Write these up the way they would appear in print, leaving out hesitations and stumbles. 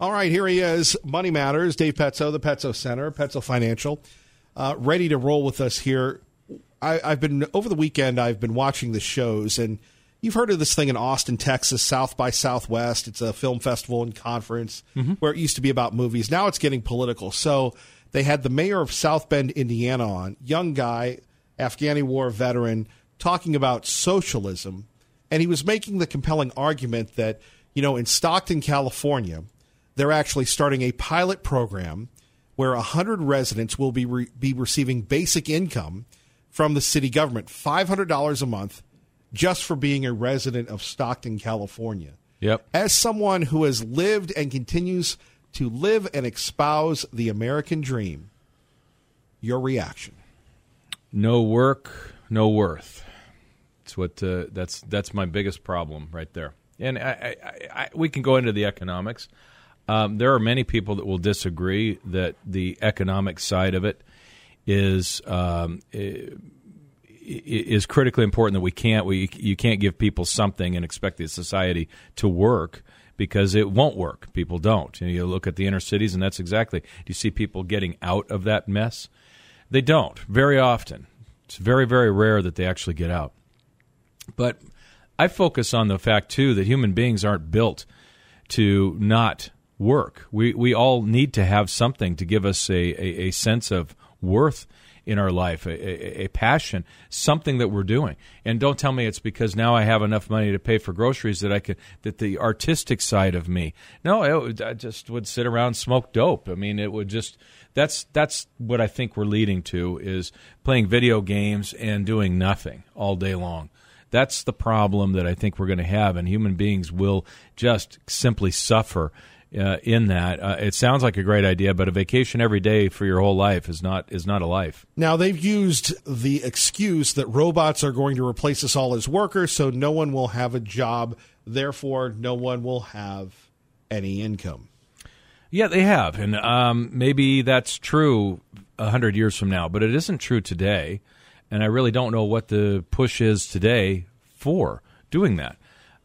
All right, here he is. Money Matters. Dave Pezzo, the Pezzo Center, Pezzo Financial, ready to roll with us here. I've been over the weekend. I've been watching the shows, and you've heard of this thing in Austin, Texas, South by Southwest. It's a film festival and conference where it used to be about movies. Now it's getting political. So they had the mayor of South Bend, Indiana, on, young guy, Afghani war veteran, talking about socialism, and he was making the compelling argument that, in Stockton, California, they're actually starting a pilot program where 100 residents will be receiving basic income from the city government, $500 a month, just for being a resident of Stockton, California. Yep. As someone who has lived and continues to live and espouse the American dream, your reaction? No work, no worth. It's what that's my biggest problem right there. And we can go into the economics. There are many people that will disagree that the economic side of it is critically important. That you can't give people something and expect the society to work, because it won't work. People don't. And you look at the inner cities, and that's exactly. Do you see people getting out of that mess? They don't very often. It's very, very rare that they actually get out. But I focus on the fact too that human beings aren't built to not work. We all need to have something to give us a sense of worth in our life, a passion, something that we're doing. And don't tell me it's because now I have enough money to pay for groceries that the artistic side of me. No, I just would sit around and smoke dope. I mean, it would just, that's what I think we're leading to, is playing video games and doing nothing all day long. That's the problem that I think we're going to have, and human beings will just simply suffer in that. It sounds like a great idea, but a vacation every day for your whole life is not a life. Now, they've used the excuse that robots are going to replace us all as workers, so no one will have a job, therefore no one will have any income. Yeah, they have, and maybe that's true 100 years from now, but it isn't true today, and I really don't know what the push is today for doing that.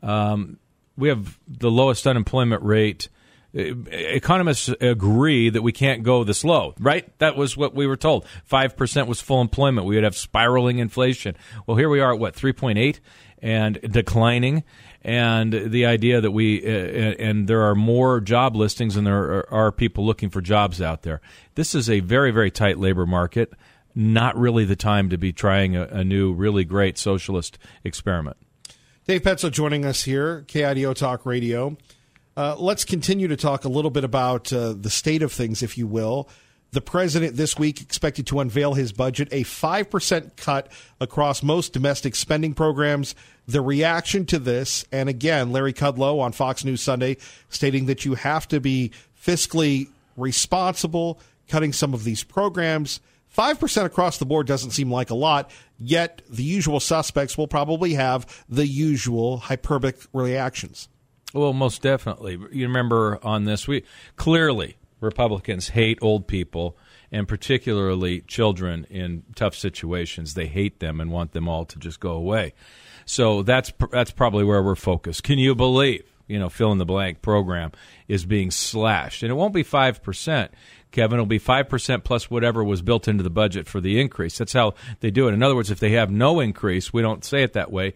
We have the lowest unemployment rate. Economists agree that we can't go this low, right? That was what we were told. 5% was full employment. We would have spiraling inflation. Well, here we are at 3.8 and declining. And the idea that and there are more job listings than there are people looking for jobs out there. This is a very, very tight labor market. Not really the time to be trying a new, really great socialist experiment. Dave Pezzo joining us here, KIDO Talk Radio. Let's continue to talk a little bit about the state of things, if you will. The president this week expected to unveil his budget, a 5% cut across most domestic spending programs. The reaction to this, and again, Larry Kudlow on Fox News Sunday stating that you have to be fiscally responsible, cutting some of these programs. 5% across the board doesn't seem like a lot, yet the usual suspects will probably have the usual hyperbolic reactions. Well, most definitely. You remember on this, clearly Republicans hate old people, and particularly children in tough situations. They hate them and want them all to just go away. So that's probably where we're focused. Can you believe, fill in the blank program is being slashed? And it won't be 5%, Kevin. It'll be 5% plus whatever was built into the budget for the increase. That's how they do it. In other words, if they have no increase, we don't say it that way.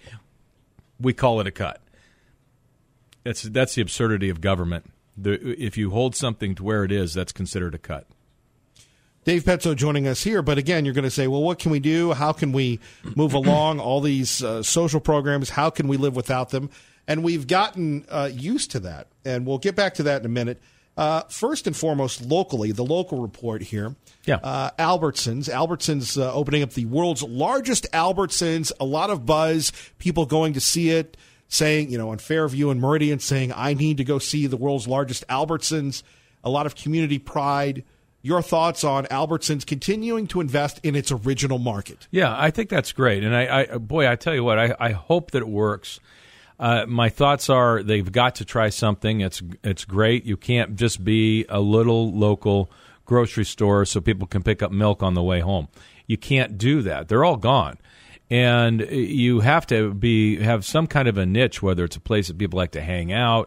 We call it a cut. That's the absurdity of government. If you hold something to where it is, that's considered a cut. Dave Pezzo joining us here, but again, you're going to say, well, what can we do? How can we move along all these social programs? How can we live without them? And we've gotten used to that, and we'll get back to that in a minute. First and foremost, locally, the local report here. Yeah. Albertsons opening up the world's largest Albertsons. A lot of buzz, people going to see it, saying, on Fairview and Meridian, saying, I need to go see the world's largest Albertsons. A lot of community pride. Your thoughts on Albertsons continuing to invest in its original market? Yeah, I think that's great. And I tell you what, I hope that it works. My thoughts are they've got to try something. It's great. You can't just be a little local grocery store so people can pick up milk on the way home. You can't do that. They're all gone. And you have to have some kind of a niche, whether it's a place that people like to hang out,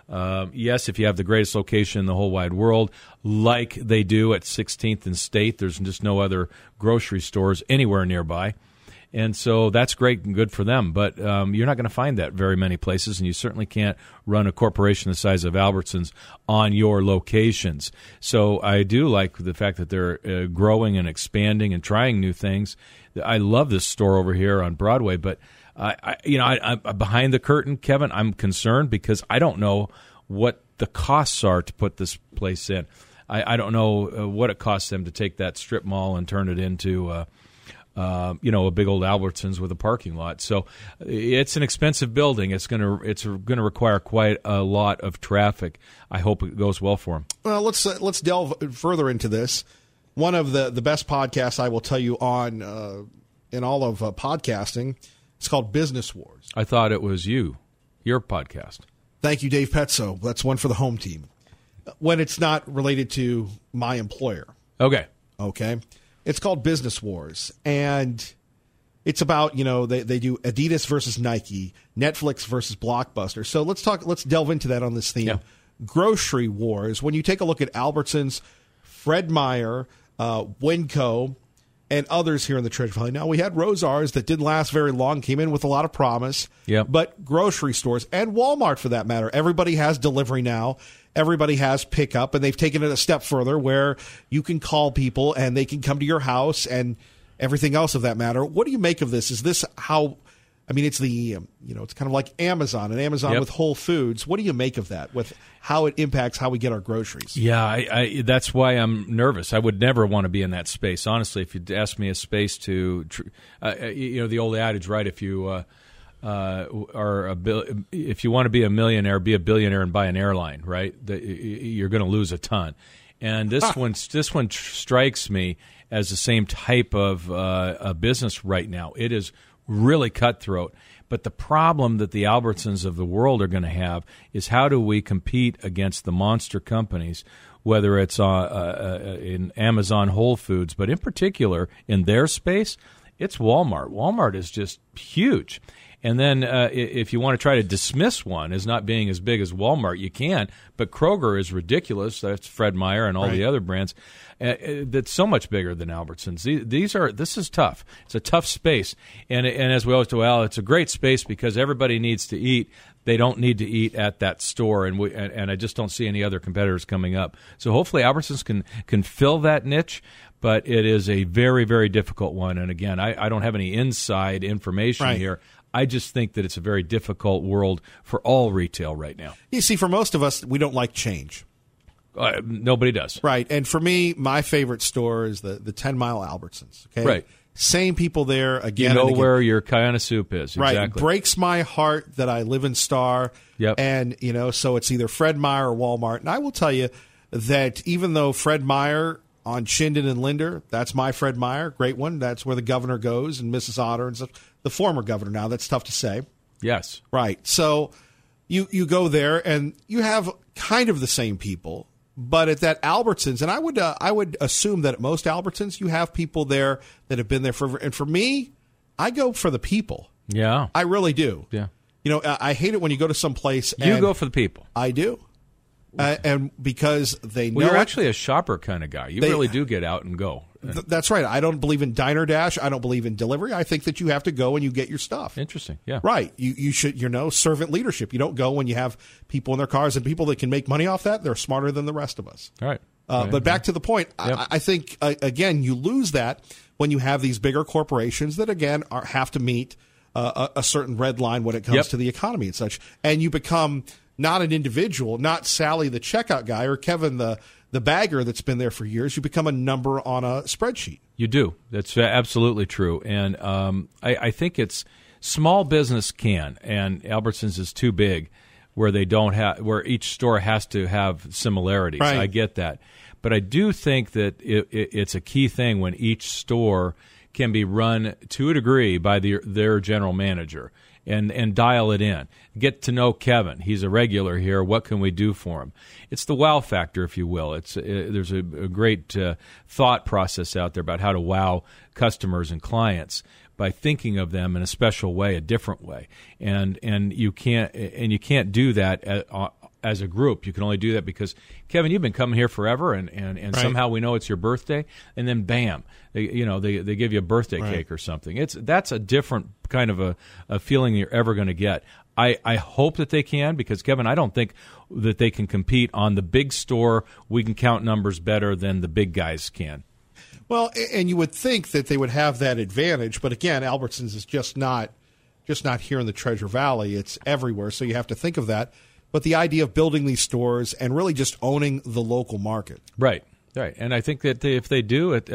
Yes, if you have the greatest location in the whole wide world, like they do at 16th and State, there's just no other grocery stores anywhere nearby. And so that's great and good for them. But you're not going to find that very many places, and you certainly can't run a corporation the size of Albertsons on your locations. So I do like the fact that they're growing and expanding and trying new things. I love this store over here on Broadway, but I'm behind the curtain, Kevin. I'm concerned because I don't know what the costs are to put this place in. I don't know what it costs them to take that strip mall and turn it into a big old Albertsons with a parking lot. So it's an expensive building. It's going to require quite a lot of traffic. I hope it goes well for them. Well, let's delve further into this. One of the best podcasts I will tell you on in all of podcasting. It's called Business Wars. I thought it was your podcast. Thank you, Dave Petzo. That's one for the home team. When it's not related to my employer. Okay. It's called Business Wars, and it's about, they do Adidas versus Nike, Netflix versus Blockbuster. So let's delve into that on this theme. Yeah. Grocery wars. When you take a look at Albertsons, Fred Meyer, Winco, and others here in the Treasure Valley. Now, we had Rosars that didn't last very long, came in with a lot of promise. Yep. But grocery stores, and Walmart for that matter, everybody has delivery now. Everybody has pickup, and they've taken it a step further where you can call people and they can come to your house and everything else of that matter. What do you make of this? Is this how... I mean, it's it's kind of like Amazon and Amazon Yep. with Whole Foods. What do you make of that with how it impacts how we get our groceries? Yeah, I that's why I'm nervous. I would never want to be in that space. Honestly, if you'd ask me a space to, the old adage, right? If you if you want to be a millionaire, be a billionaire and buy an airline, right? You're going to lose a ton. And this one strikes me as the same type of a business right now. It is really cutthroat. But the problem that the Albertsons of the world are going to have is how do we compete against the monster companies, whether it's in Amazon, Whole Foods, but in particular in their space, it's Walmart. Walmart is just huge. And then if you want to try to dismiss one as not being as big as Walmart, you can. But Kroger is ridiculous. That's Fred Meyer and all the other brands. That's so much bigger than Albertsons. This is tough. It's a tough space. And as we always do, it's a great space because everybody needs to eat. They don't need to eat at that store, and I just don't see any other competitors coming up. So hopefully Albertsons can fill that niche, but it is a very, very difficult one. And again, I don't have any inside information here. I just think that it's a very difficult world for all retail right now. You see, for most of us, we don't like change. Nobody does. Right. And for me, my favorite store is the 10 Mile Albertsons. Okay? Right. Same people there again. You know and again. where your Kiona soup is. Right. Exactly. It breaks my heart that I live in Star. Yep. And, so it's either Fred Meyer or Walmart. And I will tell you that even though Fred Meyer on Chinden and Linder, that's my Fred Meyer, great one. That's where the governor goes and Mrs. Otter and stuff. The former governor now. That's tough to say. Yes. Right. So you go there and you have kind of the same people. But at that Albertsons, and I would assume that at most Albertsons, you have people there that have been there forever. And for me, I go for the people. Yeah. I really do. Yeah. I hate it when you go to some place. You go for the people. I do. And because they know. Well, you're actually a shopper kind of guy. You really do get out and go. That's right. I don't believe in Diner Dash. I don't believe in delivery. I think that you have to go and you get your stuff. Interesting. Yeah. Right. You should, servant leadership. You don't go when you have people in their cars and people that can make money off that. They're smarter than the rest of us. All right. But back to the point, Yep. I think, again, you lose that when you have these bigger corporations that, again, have to meet a certain red line when it comes to the economy and such. And you become not an individual, not Sally the checkout guy or Kevin the bagger that's been there for years. You become a number on a spreadsheet. You do. That's absolutely true. And I think it's small business can, and Albertsons is too big where they don't have, where each store has to have similarities. Right. I get that. But I do think that it's a key thing when each store can be run to a degree by their general manager. And dial it in. Get to know Kevin. He's a regular here. What can we do for him? It's the wow factor, if you will. There's a great thought process out there about how to wow customers and clients by thinking of them in a special way, a different way. And you can't do that as a group. You can only do that because, Kevin, you've been coming here forever, and Right. somehow we know it's your birthday, and then bam, they give you a birthday cake or something. That's a different kind of a feeling you're ever going to get. I hope that they can, because, Kevin, I don't think that they can compete on the big store. We can count numbers better than the big guys can. Well, and you would think that they would have that advantage, but again, Albertsons is just not here in the Treasure Valley. It's everywhere, so you have to think of that. But the idea of building these stores and really just owning the local market. Right. And I think that if they do it,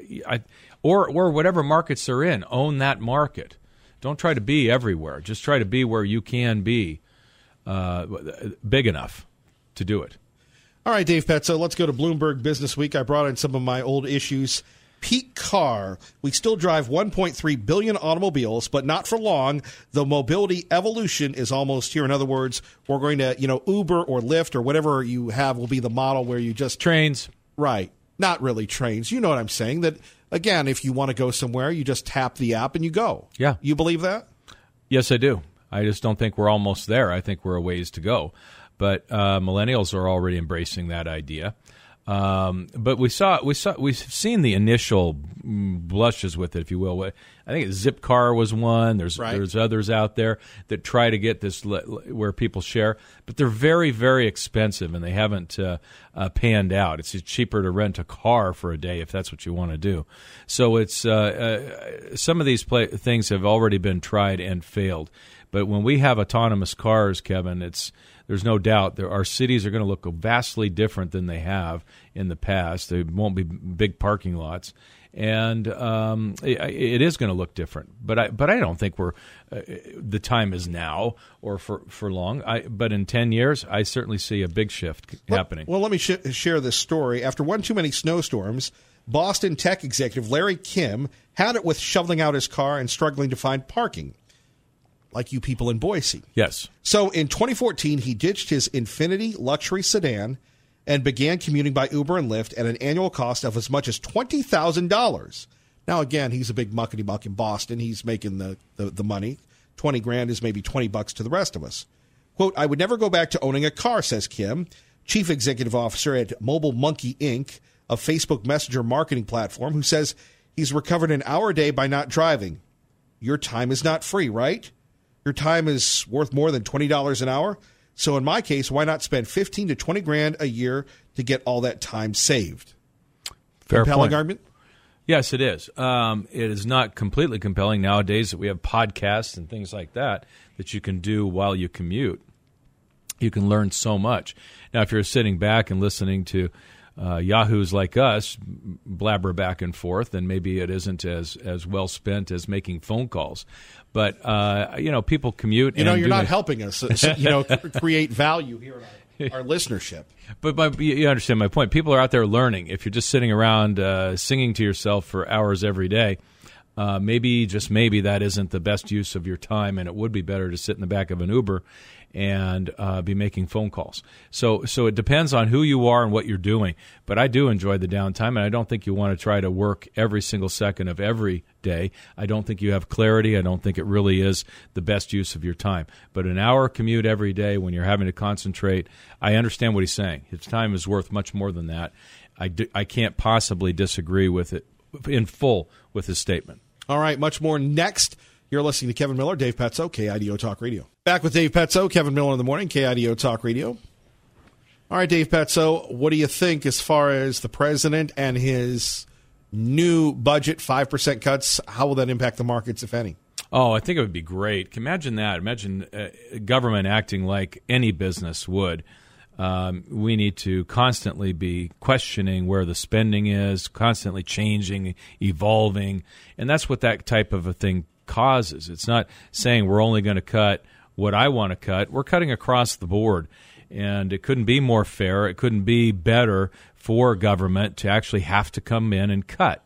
or whatever markets they're in, own that market. Don't try to be everywhere. Just try to be where you can be big enough to do it. All right, Dave Petzo, let's go to Bloomberg Business Week. I brought in some of my old issues. Peak car. We still drive 1.3 billion automobiles, but not for long. The mobility evolution is almost here. In other words, we're going to, Uber or Lyft or whatever you have will be the model where you just... Trains. Right. Not really trains. You know what I'm saying. That, again, if you want to go somewhere, you just tap the app and you go. Yeah. You believe that? Yes, I do. I just don't think we're almost there. I think we're a ways to go. But millennials are already embracing that idea. But we've seen the initial blushes with it, if you will. I think Zipcar was one. There's others out there that try to get this where people share, but they're very, very expensive, and they haven't panned out. It's cheaper to rent a car for a day if that's what you want to do. So it's some of these things have already been tried and failed. But when we have autonomous cars, Kevin, there's no doubt our cities are going to look vastly different than they have in the past. There won't be big parking lots, and it is going to look different. But I don't think the time is now or for long. But in 10 years, I certainly see a big shift happening. Well, let me share this story. After one too many snowstorms, Boston tech executive Larry Kim had it with shoveling out his car and struggling to find parking. Like you people in Boise. Yes. So in 2014, he ditched his Infiniti luxury sedan and began commuting by Uber and Lyft at an annual cost of as much as $20,000. Now, again, he's a big muckety-muck in Boston. He's making the money. $20,000 is maybe $20 to the rest of us. Quote, I would never go back to owning a car, says Kim, chief executive officer at Mobile Monkey, Inc., a Facebook Messenger marketing platform, who says he's recovered an hour a day by not driving. Your time is not free, right? Your time is worth more than $20 an hour. So in my case, why not spend $15,000 to $20,000 a year to get all that time saved? Fair Compelling point. argument? Yes, it is. It is not completely compelling nowadays that we have podcasts and things like that you can do while you commute. You can learn so much. Now, if you're sitting back and listening to yahoos like us blabber back and forth, then maybe it isn't as well spent as making phone calls. But people commute. You're not helping us. Create value here in our listenership. But you understand my point. People are out there learning. If you're just sitting around singing to yourself for hours every day, maybe that isn't the best use of your time, and it would be better to sit in the back of an Uber and be making phone calls. So it depends on who you are and what you're doing. But I do enjoy the downtime, and I don't think you want to try to work every single second of every day. I don't think you have clarity. I don't think it really is the best use of your time. But an hour commute every day when you're having to concentrate, I understand what he's saying. His time is worth much more than that. I can't possibly disagree with it in full with his statement. All right, much more next. You're listening to Kevin Miller, Dave Petzo, KIDO Talk Radio. Back with Dave Petzo, Kevin Miller in the morning, KIDO Talk Radio. All right, Dave Petzo, what do you think as far as the president and his new budget, 5% cuts? How will that impact the markets, if any? Oh, I think it would be great. Imagine that. Imagine government acting like any business would. We need to constantly be questioning where the spending is, constantly changing, evolving, and that's what that type of a thing causes. It's not saying we're only going to cut what I want to cut. We're cutting across the board, and it couldn't be more fair. It couldn't be better for government to actually have to come in and cut.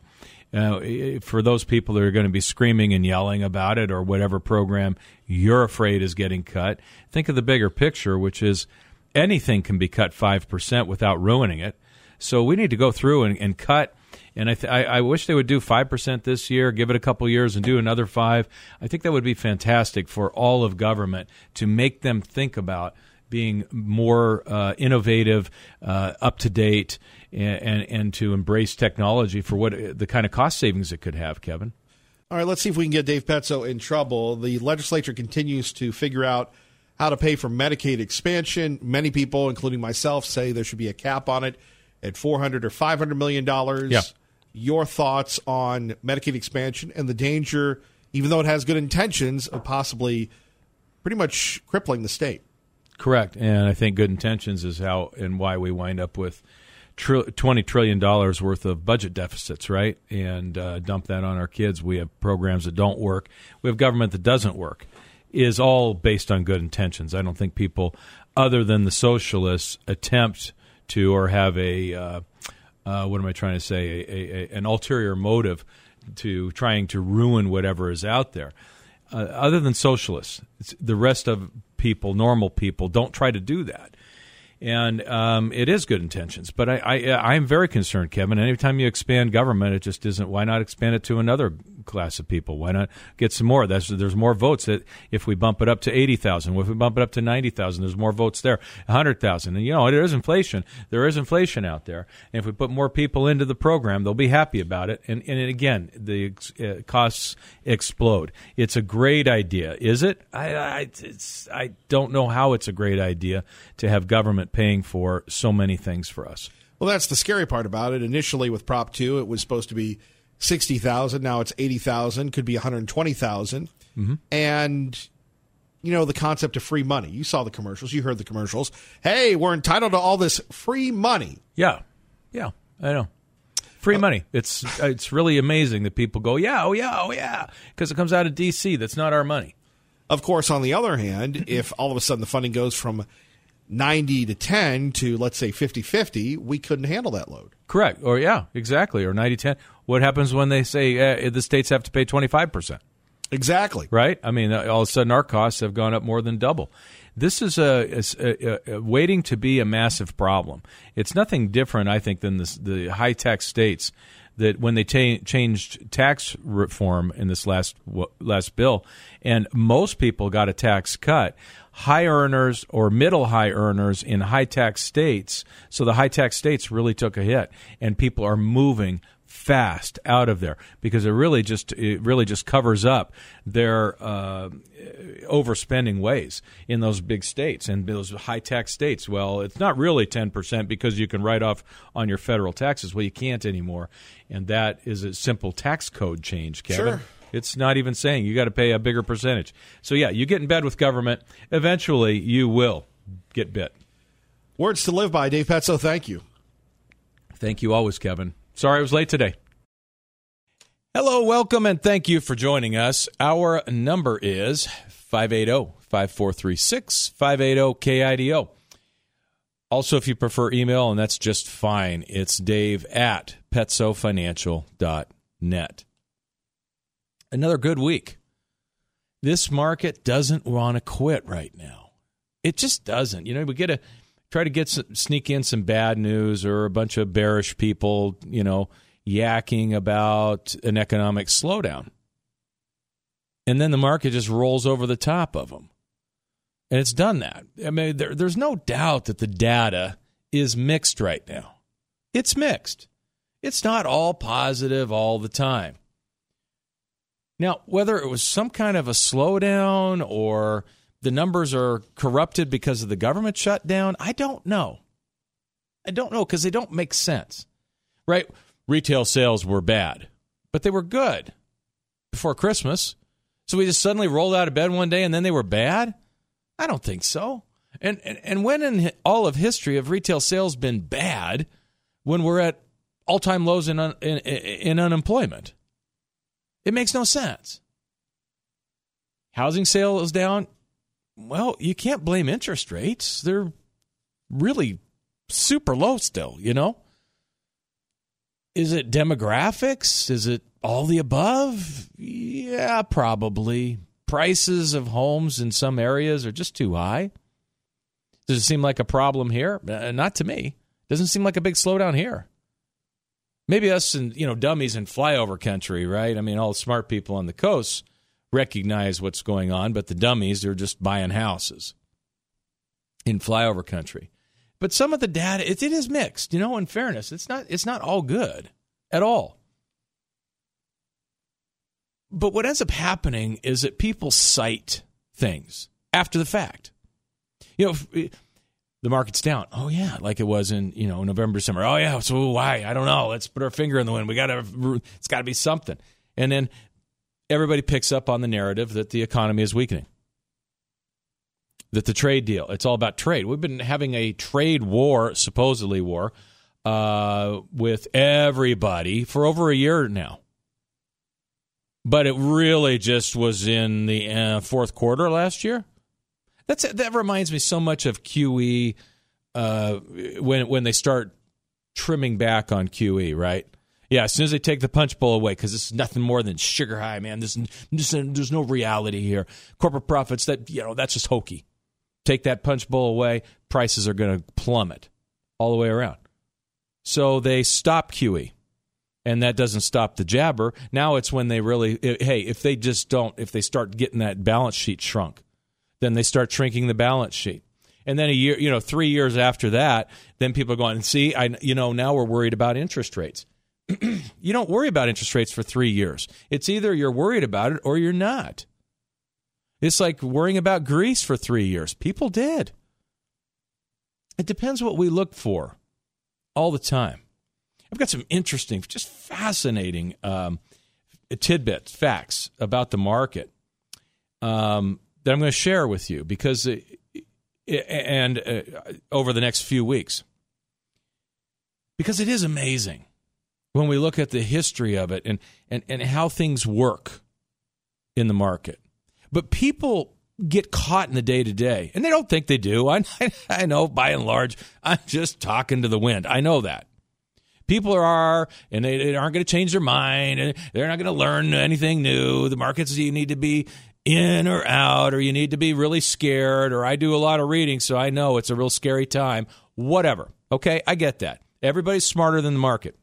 For those people that are going to be screaming and yelling about it or whatever program you're afraid is getting cut, think of the bigger picture, which is anything can be cut 5% without ruining it. So we need to go through and cut. And I wish they would do 5% this year, give it a couple years, and do another 5%. I think that would be fantastic for all of government to make them think about being more innovative, up to date, and to embrace technology for what the kind of cost savings it could have, Kevin. All right, let's see if we can get Dave Petzo in trouble. The legislature continues to figure out how to pay for Medicaid expansion. Many people, including myself, say there should be a cap on it at $400 or $500 million. Yeah. Your thoughts on Medicaid expansion and the danger, even though it has good intentions, of possibly pretty much crippling the state? Correct, and I think good intentions is how and why we wind up with $20 trillion worth of budget deficits, right? And dump that on our kids. We have programs that don't work. We have government that doesn't work. Is all based on good intentions. I don't think people, other than the socialists, attempt to or have an ulterior motive to trying to ruin whatever is out there. Other than socialists, the rest of people, normal people, don't try to do that. And it is good intentions. But I'm very concerned, Kevin. Anytime you expand government, it just isn't. Why not expand it to another class of people? Why not get some more? There's more votes. That if we bump it up to 80,000, if we bump it up to 90,000, there's more votes there. 100,000. And, there is inflation. There is inflation out there. And if we put more people into the program, they'll be happy about it. And again, the costs explode. It's a great idea. Is it? I don't know how it's a great idea to have government paying for so many things for us. Well, that's the scary part about it. Initially with Prop 2, it was supposed to be 60,000. Now it's 80,000, could be 120,000. Mm-hmm. And, the concept of free money. You saw the commercials. You heard the commercials. Hey, we're entitled to all this free money. Yeah, I know. Free money. It's really amazing that people go, yeah, because it comes out of D.C. That's not our money. Of course, on the other hand, if all of a sudden the funding goes from 90 to 10 to, let's say, 50-50, we couldn't handle that load. Correct. Or, yeah, exactly. Or 90-10. What happens when they say the states have to pay 25%? Exactly. Right? I mean, all of a sudden our costs have gone up more than double. This is a waiting to be a massive problem. It's nothing different, I think, than the high-tax states that when they changed tax reform in this last bill, and most people got a tax cut, high earners or middle high earners in high tax states. So the high tax states really took a hit, and people are moving fast out of there because it really just covers up their overspending ways in those big states and those high tax states. Well, it's not really 10% because you can write off on your federal taxes. Well, you can't anymore, and that is a simple tax code change, Kevin. Sure. It's not even saying you got to pay a bigger percentage. So, yeah, you get in bed with government. Eventually, you will get bit. Words to live by. Dave Petzo, thank you. Thank you always, Kevin. Sorry I was late today. Hello, welcome, and thank you for joining us. Our number is 580-5436, 580-KIDO. Also, if you prefer email, and that's just fine, it's dave@petzofinancial.net. Another good week. This market doesn't want to quit right now. It just doesn't. We get to try to sneak in some bad news or a bunch of bearish people, yakking about an economic slowdown. And then the market just rolls over the top of them. And it's done that. I mean, there's no doubt that the data is mixed right now. It's mixed. It's not all positive all the time. Now, whether it was some kind of a slowdown or the numbers are corrupted because of the government shutdown, I don't know. Because they don't make sense, right? Retail sales were bad, but they were good before Christmas. So we just suddenly rolled out of bed one day and then they were bad? I don't think so. And when in all of history have retail sales been bad when we're at all-time lows in unemployment? It makes no sense. Housing sales down. Well, you can't blame interest rates. They're really super low still, Is it demographics? Is it all the above? Yeah, probably. Prices of homes in some areas are just too high. Does it seem like a problem here? Not to me. Doesn't seem like a big slowdown here. Maybe us and dummies in flyover country, right? I mean, all the smart people on the coast recognize what's going on, but the dummies are just buying houses. in flyover country. But some of the data, it is mixed. In fairness, it's not all good at all. But what ends up happening is that people cite things after the fact. The market's down. Oh, yeah, like it was in, November, December. Oh, yeah, so why? I don't know. Let's put our finger in the wind. It's got to be something. And then everybody picks up on the narrative that the economy is weakening, that the trade deal, it's all about trade. We've been having a trade war, supposedly war, with everybody for over a year now. But it really just was in the fourth quarter last year. That reminds me so much of QE when they start trimming back on QE, right? Yeah, as soon as they take the punch bowl away, because this is nothing more than sugar high, man. There's no reality here. Corporate profits, that's just hokey. Take that punch bowl away, prices are going to plummet all the way around. So they stop QE. And that doesn't stop the jabber. Now it's when they really, if they start getting that balance sheet shrunk, then they start shrinking the balance sheet. And then 3 years after that, then people are going, see, now we're worried about interest rates. You don't worry about interest rates for 3 years. It's either you're worried about it or you're not. It's like worrying about Greece for 3 years. People did. It depends what we look for all the time. I've got some interesting, just fascinating tidbits, facts about the market that I'm going to share with you because over the next few weeks. Because it is amazing when we look at the history of it and how things work in the market. But people get caught in the day-to-day, and they don't think they do. I know, by and large, I'm just talking to the wind. I know that. People are, and they aren't going to change their mind, and they're not going to learn anything new. The markets, you need to be in or out, or you need to be really scared, or I do a lot of reading, so I know it's a real scary time. Whatever. Okay, I get that. Everybody's smarter than the market.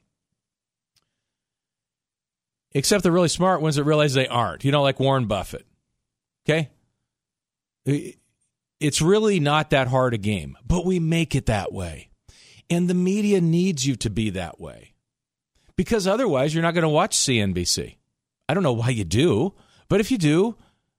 Except the really smart ones that realize they aren't. Like Warren Buffett. Okay? It's really not that hard a game, but we make it that way. And the media needs you to be that way. Because otherwise, you're not going to watch CNBC. I don't know why you do, but if you do,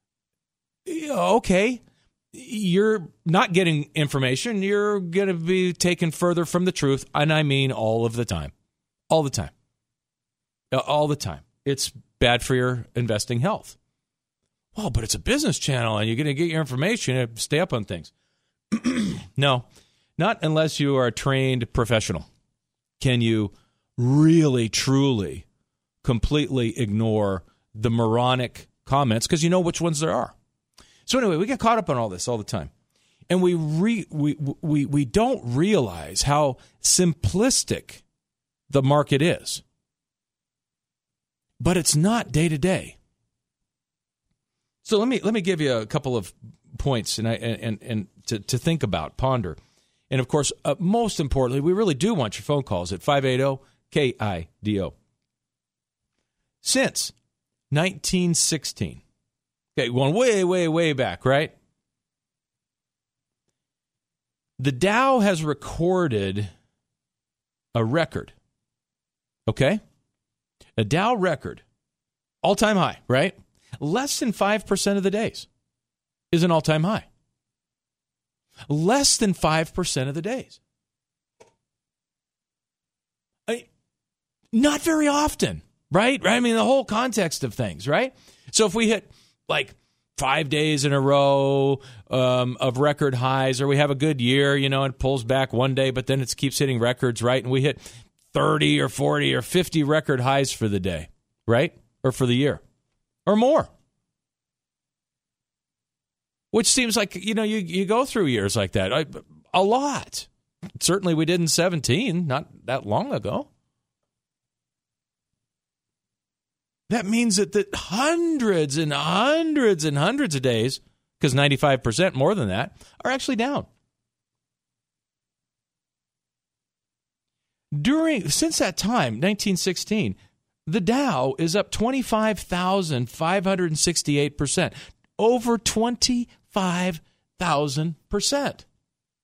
okay, you're not getting information. You're going to be taken further from the truth, and I mean all of the time. All the time. All the time. It's bad for your investing health. Well, but it's a business channel, and you're going to get your information and stay up on things. No. Not unless you are a trained professional. Can you really, truly, completely ignore the moronic comments because you know which ones there are. So anyway, we get caught up on all this all the time. And we don't realize how simplistic the market is. But it's not day to day. So let me give you a couple of points and to think about, ponder. And, of course, most importantly, we really do want your phone calls at 580-KIDO. Since 1916, okay, going way, way, way back, right? The Dow has recorded a record, okay? A Dow record, all-time high, right? Less than 5% of the days is an all-time high. Less than 5% of the days. Not very often, right? I mean, the whole context of things, right? So if we hit like 5 days in a row of record highs, or we have a good year, and pulls back one day, but then it keeps hitting records, right? And we hit 30 or 40 or 50 record highs for the day, right? Or for the year, or more. Which seems like, you go through years like that. A lot. Certainly we did in 17, not that long ago. That means that hundreds and hundreds and hundreds of days, because 95% more than that, are actually down. Since that time, 1916, the Dow is up 25,568%. Over 25,000%.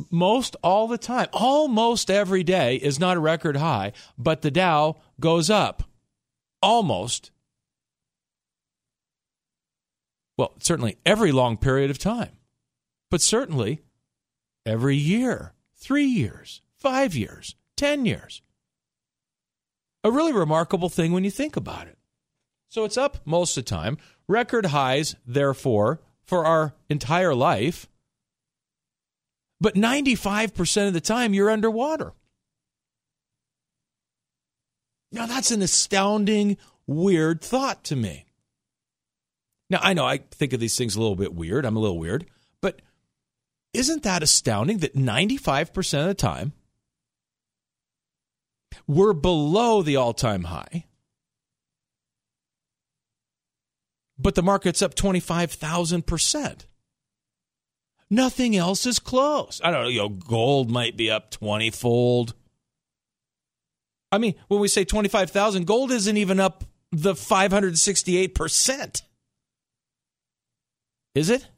most all the time. Almost every day is not a record high, but the Dow goes up. Almost. Well, certainly every long period of time, but certainly every year, 3 years, 5 years, 10 years. A really remarkable thing when you think about it. So it's up most of the time. Record highs, therefore, for our entire life. But 95% of the time, you're underwater. Now, that's an astounding, weird thought to me. Now, I know I think of these things a little bit weird. I'm a little weird. But isn't that astounding that 95% of the time, we're below the all-time high, but the market's up 25,000%. Nothing else is close. I don't know, gold might be up 20-fold. I mean, when we say 25,000, gold isn't even up the 568%. Is it?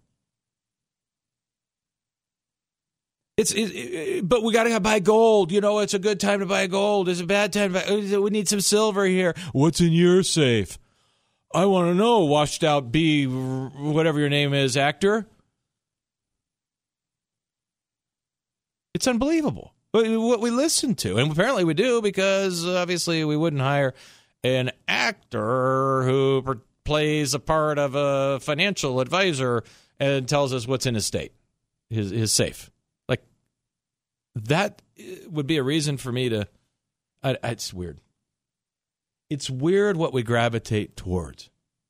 But we got to buy gold. You know, it's a good time to buy gold. It's a bad time to buy. We need some silver here. What's in your safe? I want to know, washed out B, whatever your name is, actor. It's unbelievable what we listen to. And apparently we do, because obviously we wouldn't hire an actor who plays a part of a financial advisor and tells us what's in his his safe. Like, that would be a reason for me to... it's weird. It's weird what we gravitate towards.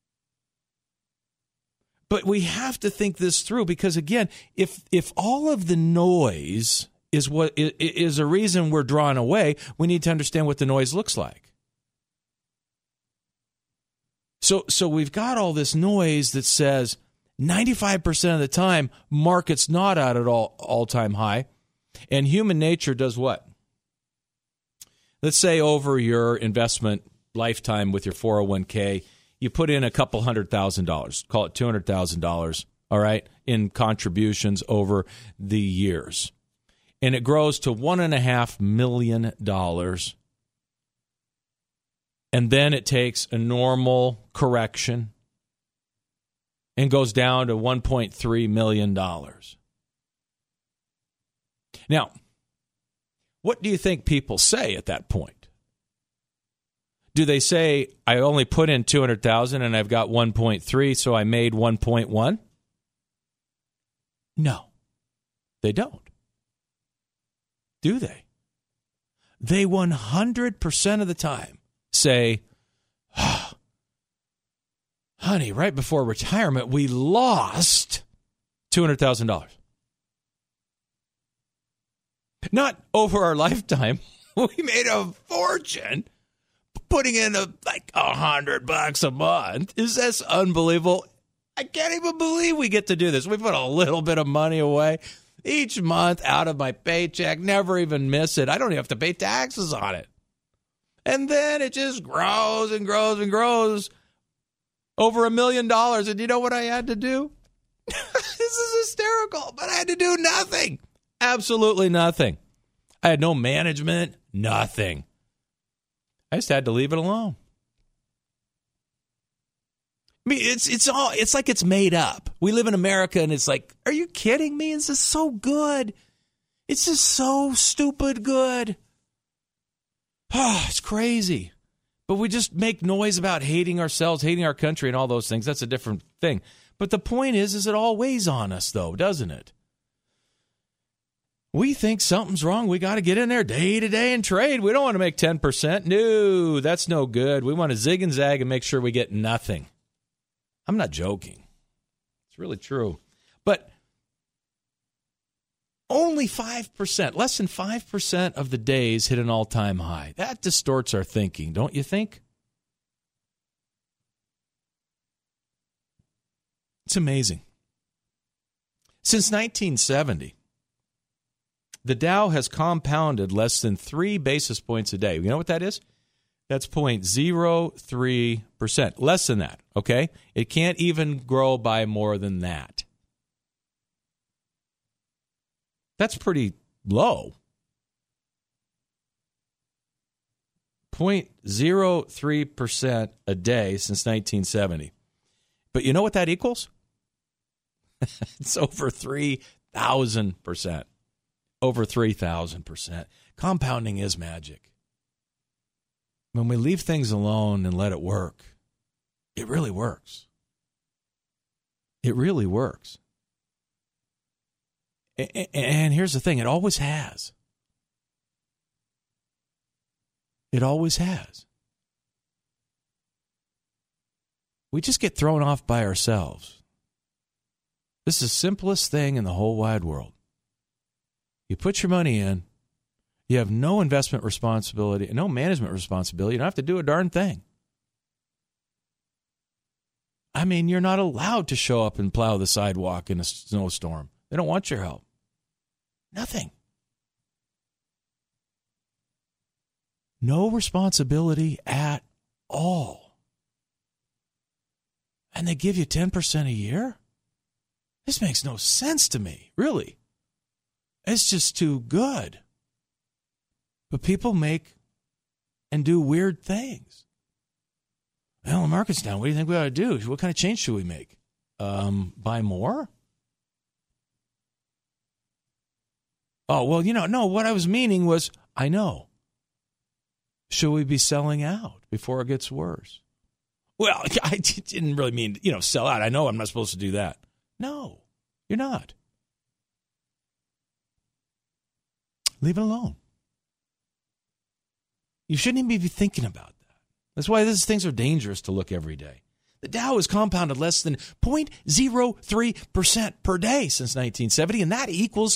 But we have to think this through, because, again, if all of the noise is what is a reason we're drawn away, we need to understand what the noise looks like. So we've got all this noise that says 95% of the time, market's not at an all-time high, and human nature does what? Let's say over your investment lifetime with your 401k, you put in a couple $100,000, call it $200,000, all right, in contributions over the years. And it grows to $1.5 million. And then it takes a normal correction and goes down to $1.3 million. Now, what do you think people say at that point? Do they say, I only put in $200,000 and I've got 1.3, so I made 1.1? No, they don't. Do they? They 100% of the time say, oh, honey, right before retirement, we lost $200,000. Not over our lifetime. We made a fortune. Putting in $100 a month. Is this unbelievable? I can't even believe we get to do this. We put a little bit of money away each month out of my paycheck, never even miss it. I don't even have to pay taxes on it. And then it just grows and grows and grows over $1 million. And you know what I had to do? This is hysterical, but I had to do nothing. Absolutely nothing. I had no management, nothing. I just had to leave it alone. I mean, it's like it's made up. We live in America, and it's like, are you kidding me? This is so good. It's just so stupid good. Oh, it's crazy. But we just make noise about hating ourselves, hating our country, and all those things. That's a different thing. But the point is it all weighs on us, though, doesn't it? We think something's wrong. We got to get in there day to day and trade. We don't want to make 10%. No, that's no good. We want to zig and zag and make sure we get nothing. I'm not joking. It's really true. But only 5%, less than 5% of the days hit an all-time high. That distorts our thinking, don't you think? It's amazing. Since 1970, the Dow has compounded less than 3 basis points a day. You know what that is? That's 0.03%. Less than that, okay? It can't even grow by more than that. That's pretty low. 0.03% a day since 1970. But you know what that equals? It's over 3,000%. Over 3,000%. Compounding is magic. When we leave things alone and let it work, it really works. It really works. And here's the thing, it always has. It always has. We just get thrown off by ourselves. This is the simplest thing in the whole wide world. You put your money in, you have no investment responsibility, no management responsibility, you don't have to do a darn thing. I mean, you're not allowed to show up and plow the sidewalk in a snowstorm. They don't want your help. Nothing. No responsibility at all. And they give you 10% a year? This makes no sense to me, really. It's just too good. But people make and do weird things. Well, the market's down. What do you think we ought to do? What kind of change should we make? Buy more? Oh, well, no, what I was meaning was, I know. Should we be selling out before it gets worse? Well, I didn't really mean, sell out. I know I'm not supposed to do that. No, you're not. Leave it alone. You shouldn't even be thinking about that. That's why these things are dangerous to look every day. The Dow has compounded less than 0.03% per day since 1970, and that equals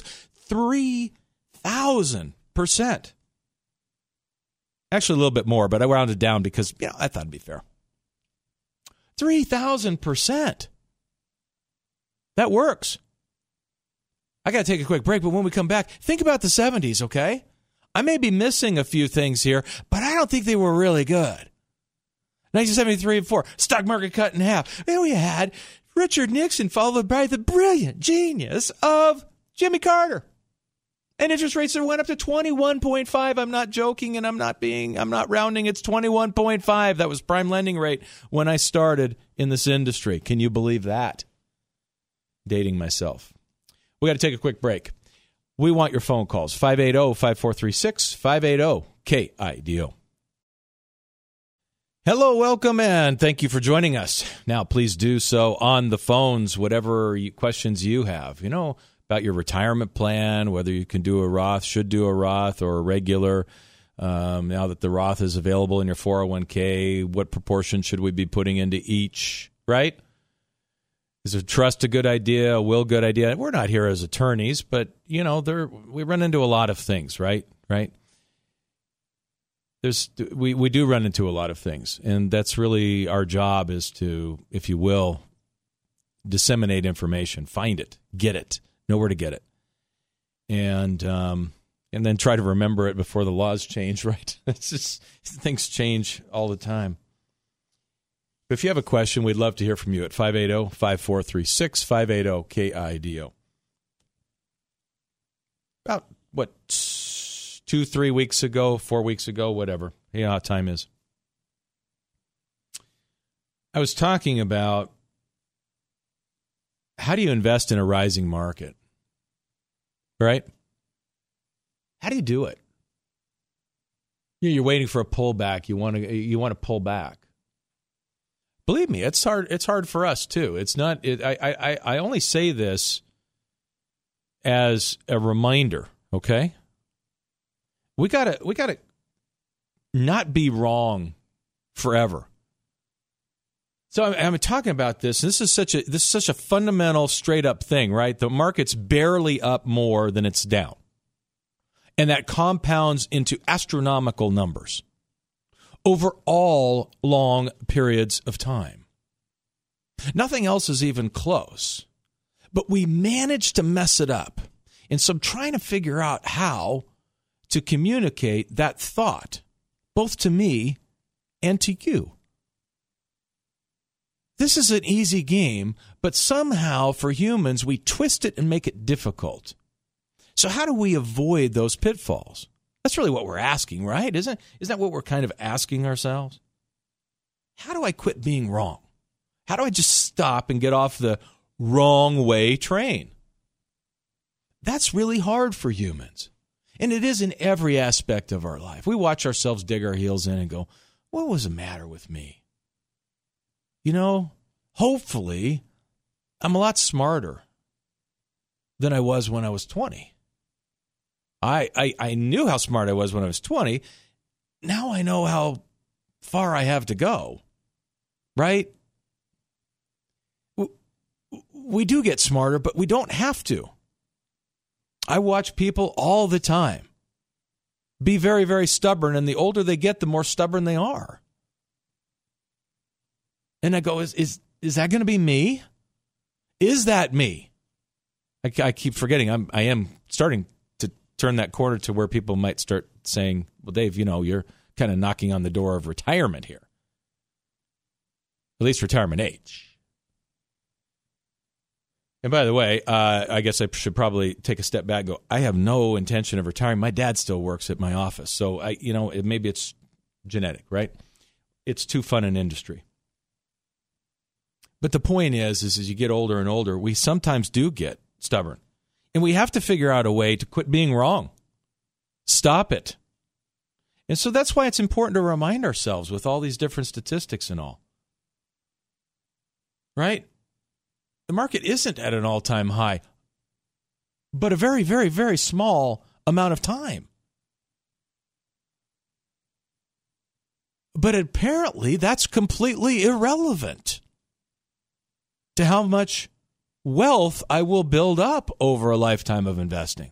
3,000%. Actually, a little bit more, but I rounded down because, I thought it'd be fair. 3,000%. That works. I got to take a quick break, but when we come back, think about the 70s, okay? I may be missing a few things here, but I don't think they were really good. 1973 and 4, stock market cut in half. Then we had Richard Nixon followed by the brilliant genius of Jimmy Carter. And interest rates went up to 21.5. I'm not joking, and I'm not rounding. It's 21.5. That was prime lending rate when I started in this industry. Can you believe that? Dating myself. We got to take a quick break. We want your phone calls. 580-5436, 580-KIDO. Hello, welcome, and thank you for joining us. Now, please do so on the phones, whatever questions you have. About your retirement plan, whether you can do a Roth, should do a Roth or a regular. Now that the Roth is available in your 401k, what proportion should we be putting into each, right? Is a trust a good idea, a will good idea? We're not here as attorneys, but, we run into a lot of things, right? We do run into a lot of things, and that's really our job is to, if you will, disseminate information, find it, get it. Know where to get it, and then try to remember it before the laws change. Right? It's just things change all the time. But if you have a question, we'd love to hear from you at 580-5436, 580-KIDO. About 2-3 weeks ago, 4 weeks ago, whatever. You know how time is. I was talking about how do you invest in a rising market, right? How do you do it? You're waiting for a pullback. You want to pull back. Believe me, it's hard. It's hard for us too. It's not. I only say this as a reminder. Okay, we gotta not be wrong forever. So I'm talking about this. This is such a fundamental, straight up thing, right? The market's barely up more than it's down, and that compounds into astronomical numbers over all long periods of time. Nothing else is even close, but we managed to mess it up, and so I'm trying to figure out how to communicate that thought, both to me and to you. This is an easy game, but somehow for humans, we twist it and make it difficult. So how do we avoid those pitfalls? That's really what we're asking, right? Isn't that what we're kind of asking ourselves? How do I quit being wrong? How do I just stop and get off the wrong way train? That's really hard for humans. And it is in every aspect of our life. We watch ourselves dig our heels in and go, what was the matter with me? You know, hopefully, I'm a lot smarter than I was when I was 20. I knew how smart I was when I was 20. Now I know how far I have to go, right? We do get smarter, but we don't have to. I watch people all the time be very, very stubborn, and the older they get, the more stubborn they are. And I go, is that going to be me? Is that me? I keep forgetting. I am starting to turn that corner to where people might start saying, well, Dave, you're kind of knocking on the door of retirement here. At least retirement age. And by the way, I guess I should probably take a step back and go, I have no intention of retiring. My dad still works at my office. So, maybe it's genetic, right? It's too fun an industry. But the point is as you get older and older, we sometimes do get stubborn. And we have to figure out a way to quit being wrong. Stop it. And so that's why it's important to remind ourselves with all these different statistics and all. Right? The market isn't at an all-time high, but a very, very, very small amount of time. But apparently that's completely irrelevant to how much wealth I will build up over a lifetime of investing.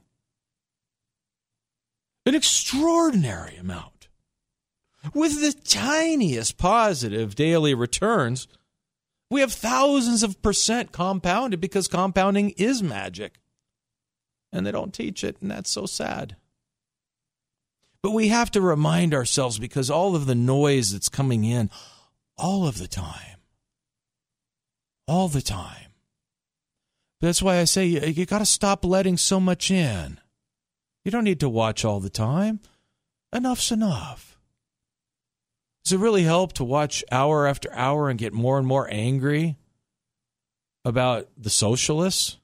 An extraordinary amount. With the tiniest positive daily returns, we have thousands of % compounded because compounding is magic. And they don't teach it, and that's so sad. But we have to remind ourselves because all of the noise that's coming in all of the time. All the time. That's why I say you got to stop letting so much in. You don't need to watch all the time. Enough's enough. Does it really help to watch hour after hour and get more and more angry about the socialists,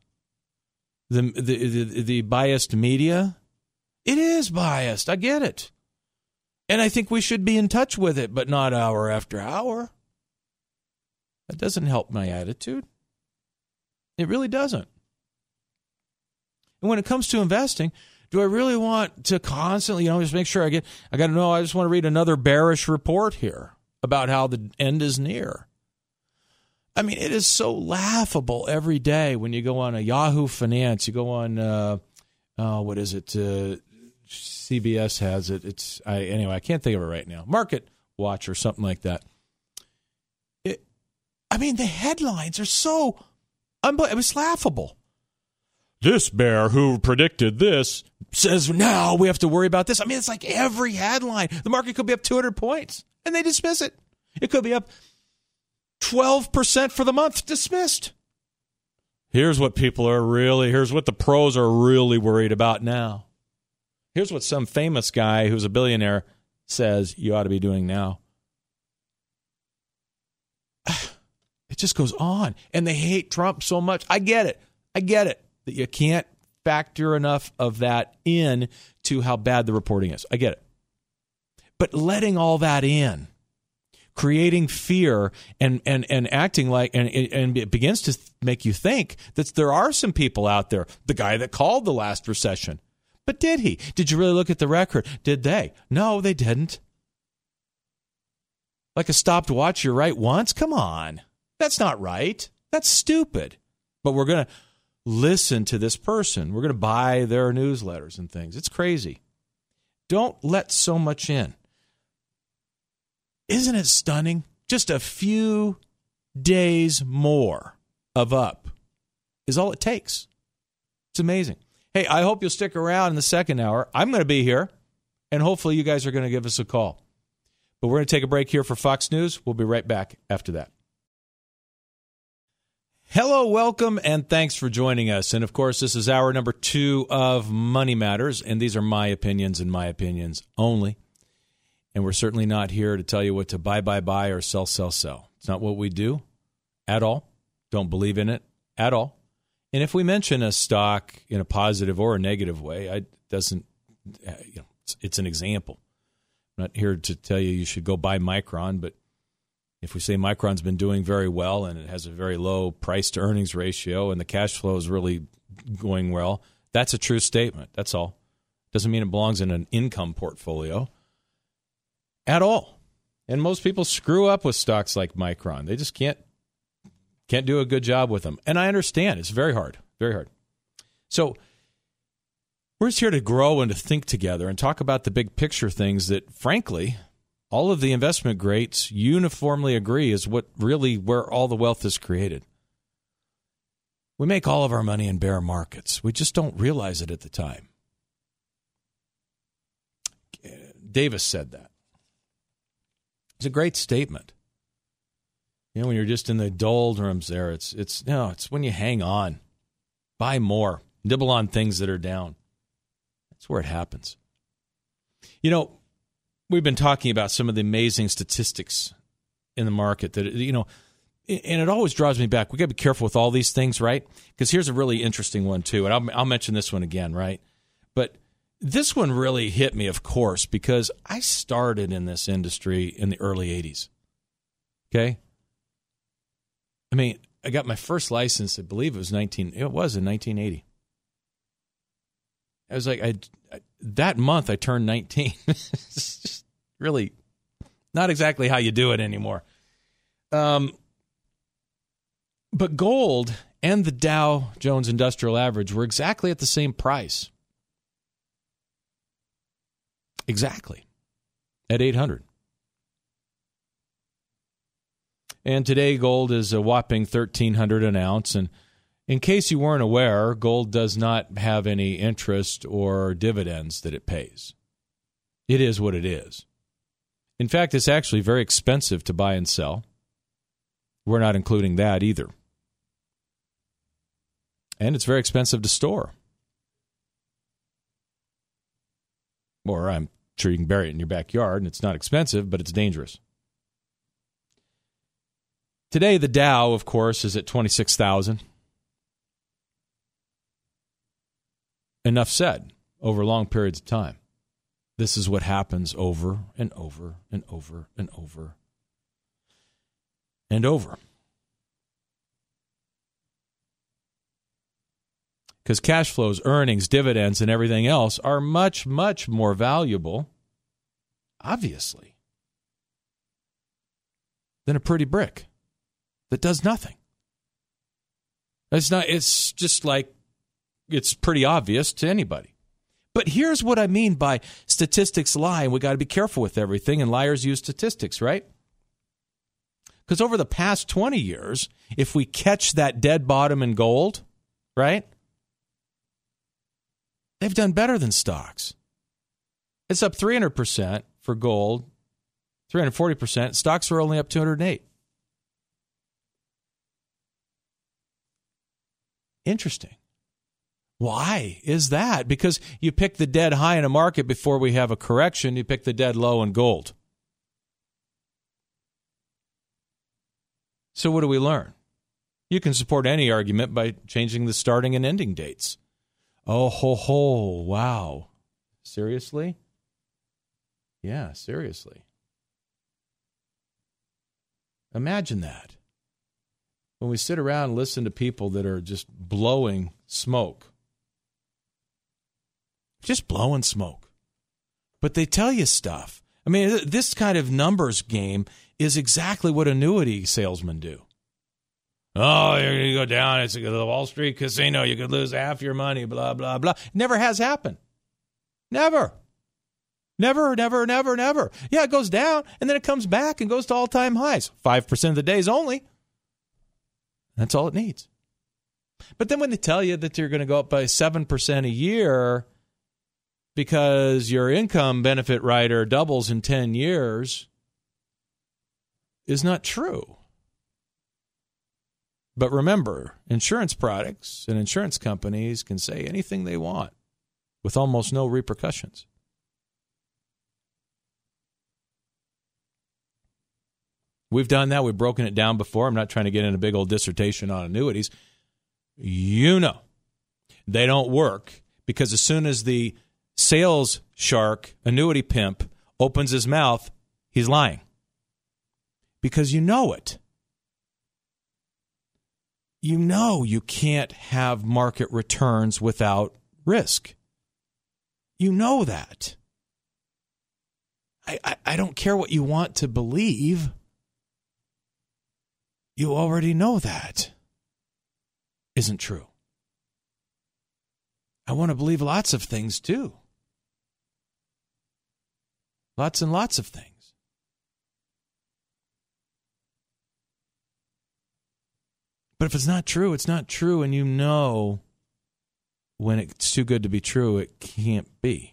the biased media? It is biased. I get it. And I think we should be in touch with it, but not hour after hour. That doesn't help my attitude. It really doesn't. And when it comes to investing, do I really want to constantly, just make sure I got to know, I just want to read another bearish report here about how the end is near. I mean, it is so laughable every day when you go on a Yahoo Finance, you go on, what is it? CBS has it. Anyway, I can't think of it right now. Market Watch or something like that. The headlines are so unbelievable. It was laughable. This bear who predicted this says now we have to worry about this. It's like every headline. The market could be up 200 points, and they dismiss it. It could be up 12% for the month. Dismissed. Here's what here's what the pros are really worried about now. Here's what some famous guy who's a billionaire says you ought to be doing now. It just goes on. And they hate Trump so much. I get it. That you can't factor enough of that in to how bad the reporting is. I get it. But letting all that in, creating fear and acting like, and it begins to make you think that there are some people out there, the guy that called the last recession. But did he? Did you really look at the record? Did they? No, they didn't. Like a stopped watch, you're right once? Come on. That's not right. That's stupid. But we're going to listen to this person. We're going to buy their newsletters and things. It's crazy. Don't let so much in. Isn't it stunning? Just a few days more of up is all it takes. It's amazing. Hey, I hope you'll stick around in the second hour. I'm going to be here, and hopefully you guys are going to give us a call. But we're going to take a break here for Fox News. We'll be right back after that. Hello, welcome, and thanks for joining us. And, of course, this is hour number 2 of Money Matters, and these are my opinions and my opinions only. And we're certainly not here to tell you what to buy, or sell. It's not what we do at all. Don't believe in it at all. And if we mention a stock in a positive or a negative way, it's an example. I'm not here to tell you should go buy Micron, but if we say Micron's been doing very well and it has a very low price-to-earnings ratio and the cash flow is really going well, that's a true statement. That's all. Doesn't mean it belongs in an income portfolio at all. And most people screw up with stocks like Micron. They just can't do a good job with them. And I understand. It's very hard, very hard. So we're just here to grow and to think together and talk about the big picture things that, frankly, all of the investment greats uniformly agree is where all the wealth is created. We make all of our money in bear markets. We just don't realize it at the time. Davis said that. It's a great statement. You know, when you're just in the doldrums there, it's when you hang on, buy more, nibble on things that are down. That's where it happens. You know, we've been talking about some of the amazing statistics in the market that, and it always draws me back. We got to be careful with all these things, right? Because here's a really interesting one, too. And I'll mention this one again, right? But this one really hit me, of course, because I started in this industry in the early 80s. Okay? I mean, I got my first license, I believe it was in 1980. I was like, that month I turned 19. It's just really not exactly how you do it anymore. But gold and the Dow Jones Industrial Average were exactly at the same price. Exactly. At 800. And today gold is a whopping $1,300 an ounce. And in case you weren't aware, gold does not have any interest or dividends that it pays. It is what it is. In fact, it's actually very expensive to buy and sell. We're not including that either. And it's very expensive to store. Or I'm sure you can bury it in your backyard, and it's not expensive, but it's dangerous. Today, the Dow, of course, is at 26,000. Enough said over long periods of time. This is what happens over and over and over and over and over. Because cash flows, earnings, dividends, and everything else are much, much more valuable, obviously, than a pretty brick that does nothing. It's just like it's pretty obvious to anybody. But here's what I mean by statistics lie, and we got to be careful with everything, and liars use statistics, right? Because over the past 20 years, if we catch that dead bottom in gold, right, they've done better than stocks. It's up 300% for gold, 340%. Stocks are only up 208. Interesting. Why is that? Because you pick the dead high in a market before we have a correction. You pick the dead low in gold. So what do we learn? You can support any argument by changing the starting and ending dates. Oh, wow. Seriously? Yeah, seriously. Imagine that. When we sit around and listen to people that are just blowing smoke. Just blowing smoke. But they tell you stuff. I mean, this kind of numbers game is exactly what annuity salesmen do. Oh, you're going to go down. It's the Wall Street casino. You could lose half your money, blah, blah, blah. Never has happened. Never. Never, never, never, never. Yeah, it goes down, and then it comes back and goes to all-time highs. 5% of the days only. That's all it needs. But then when they tell you that you're going to go up by 7% a year because your income benefit rider doubles in 10 years is not true. But remember, insurance products and insurance companies can say anything they want with almost no repercussions. We've done that. We've broken it down before. I'm not trying to get in a big old dissertation on annuities. You know, they don't work because as soon as the sales shark, annuity pimp, opens his mouth, he's lying. Because you know it. You know you can't have market returns without risk. You know that. I don't care what you want to believe. You already know that isn't true. I want to believe lots of things too. Lots and lots of things. But if it's not true, it's not true, and you know when it's too good to be true, it can't be.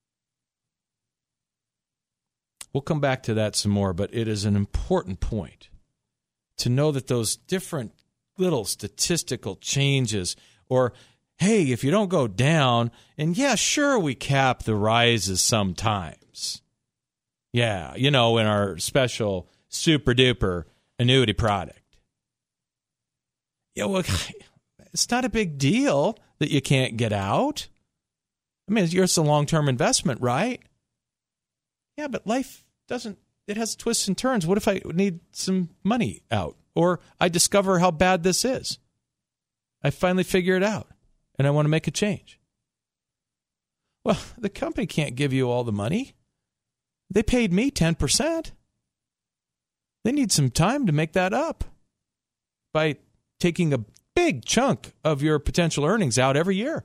We'll come back to that some more, but it is an important point to know that those different little statistical changes, or, hey, if you don't go down, and yeah, sure, we cap the rises sometimes. Yeah, you know, in our special super-duper annuity product. Yeah, well, it's not a big deal that you can't get out. I mean, it's a long-term investment, right? Yeah, but life doesn't, it has twists and turns. What if I need some money out? Or I discover how bad this is. I finally figure it out, and I want to make a change. Well, the company can't give you all the money. They paid me 10%. They need some time to make that up by taking a big chunk of your potential earnings out every year.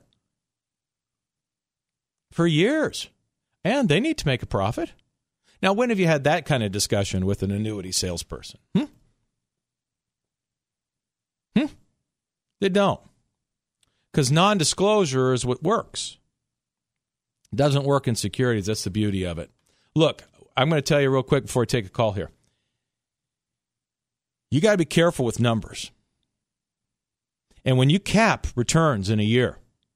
For years. And they need to make a profit. Now, when have you had that kind of discussion with an annuity salesperson? They don't. Because non-disclosure is what works. It doesn't work in securities. That's the beauty of it. Look, I'm going to tell you real quick before I take a call here. You got to be careful with numbers. And when you cap returns in a year,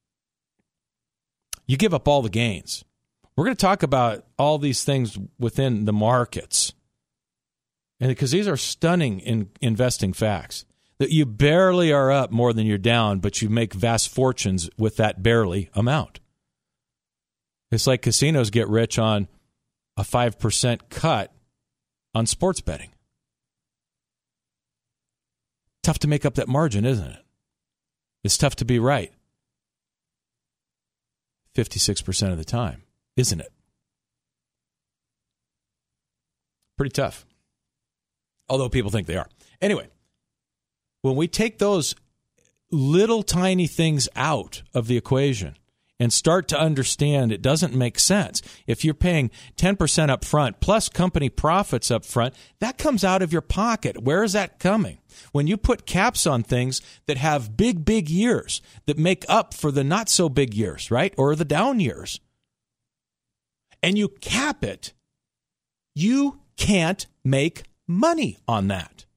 you give up all the gains. We're going to talk about all these things within the markets. And because these are stunning investing facts, that you barely are up more than you're down, but you make vast fortunes with that barely amount. It's like casinos get rich on a 5% cut on sports betting. Tough to make up that margin, isn't it? It's tough to be right 56% of the time, isn't it? Pretty tough. Although people think they are. Anyway, when we take those little tiny things out of the equation and start to understand it doesn't make sense. If you're paying 10% up front plus company profits up front, that comes out of your pocket. Where is that coming? When you put caps on things that have big, big years that make up for the not so big years, right? Or the down years, and you cap it, you can't make money on that.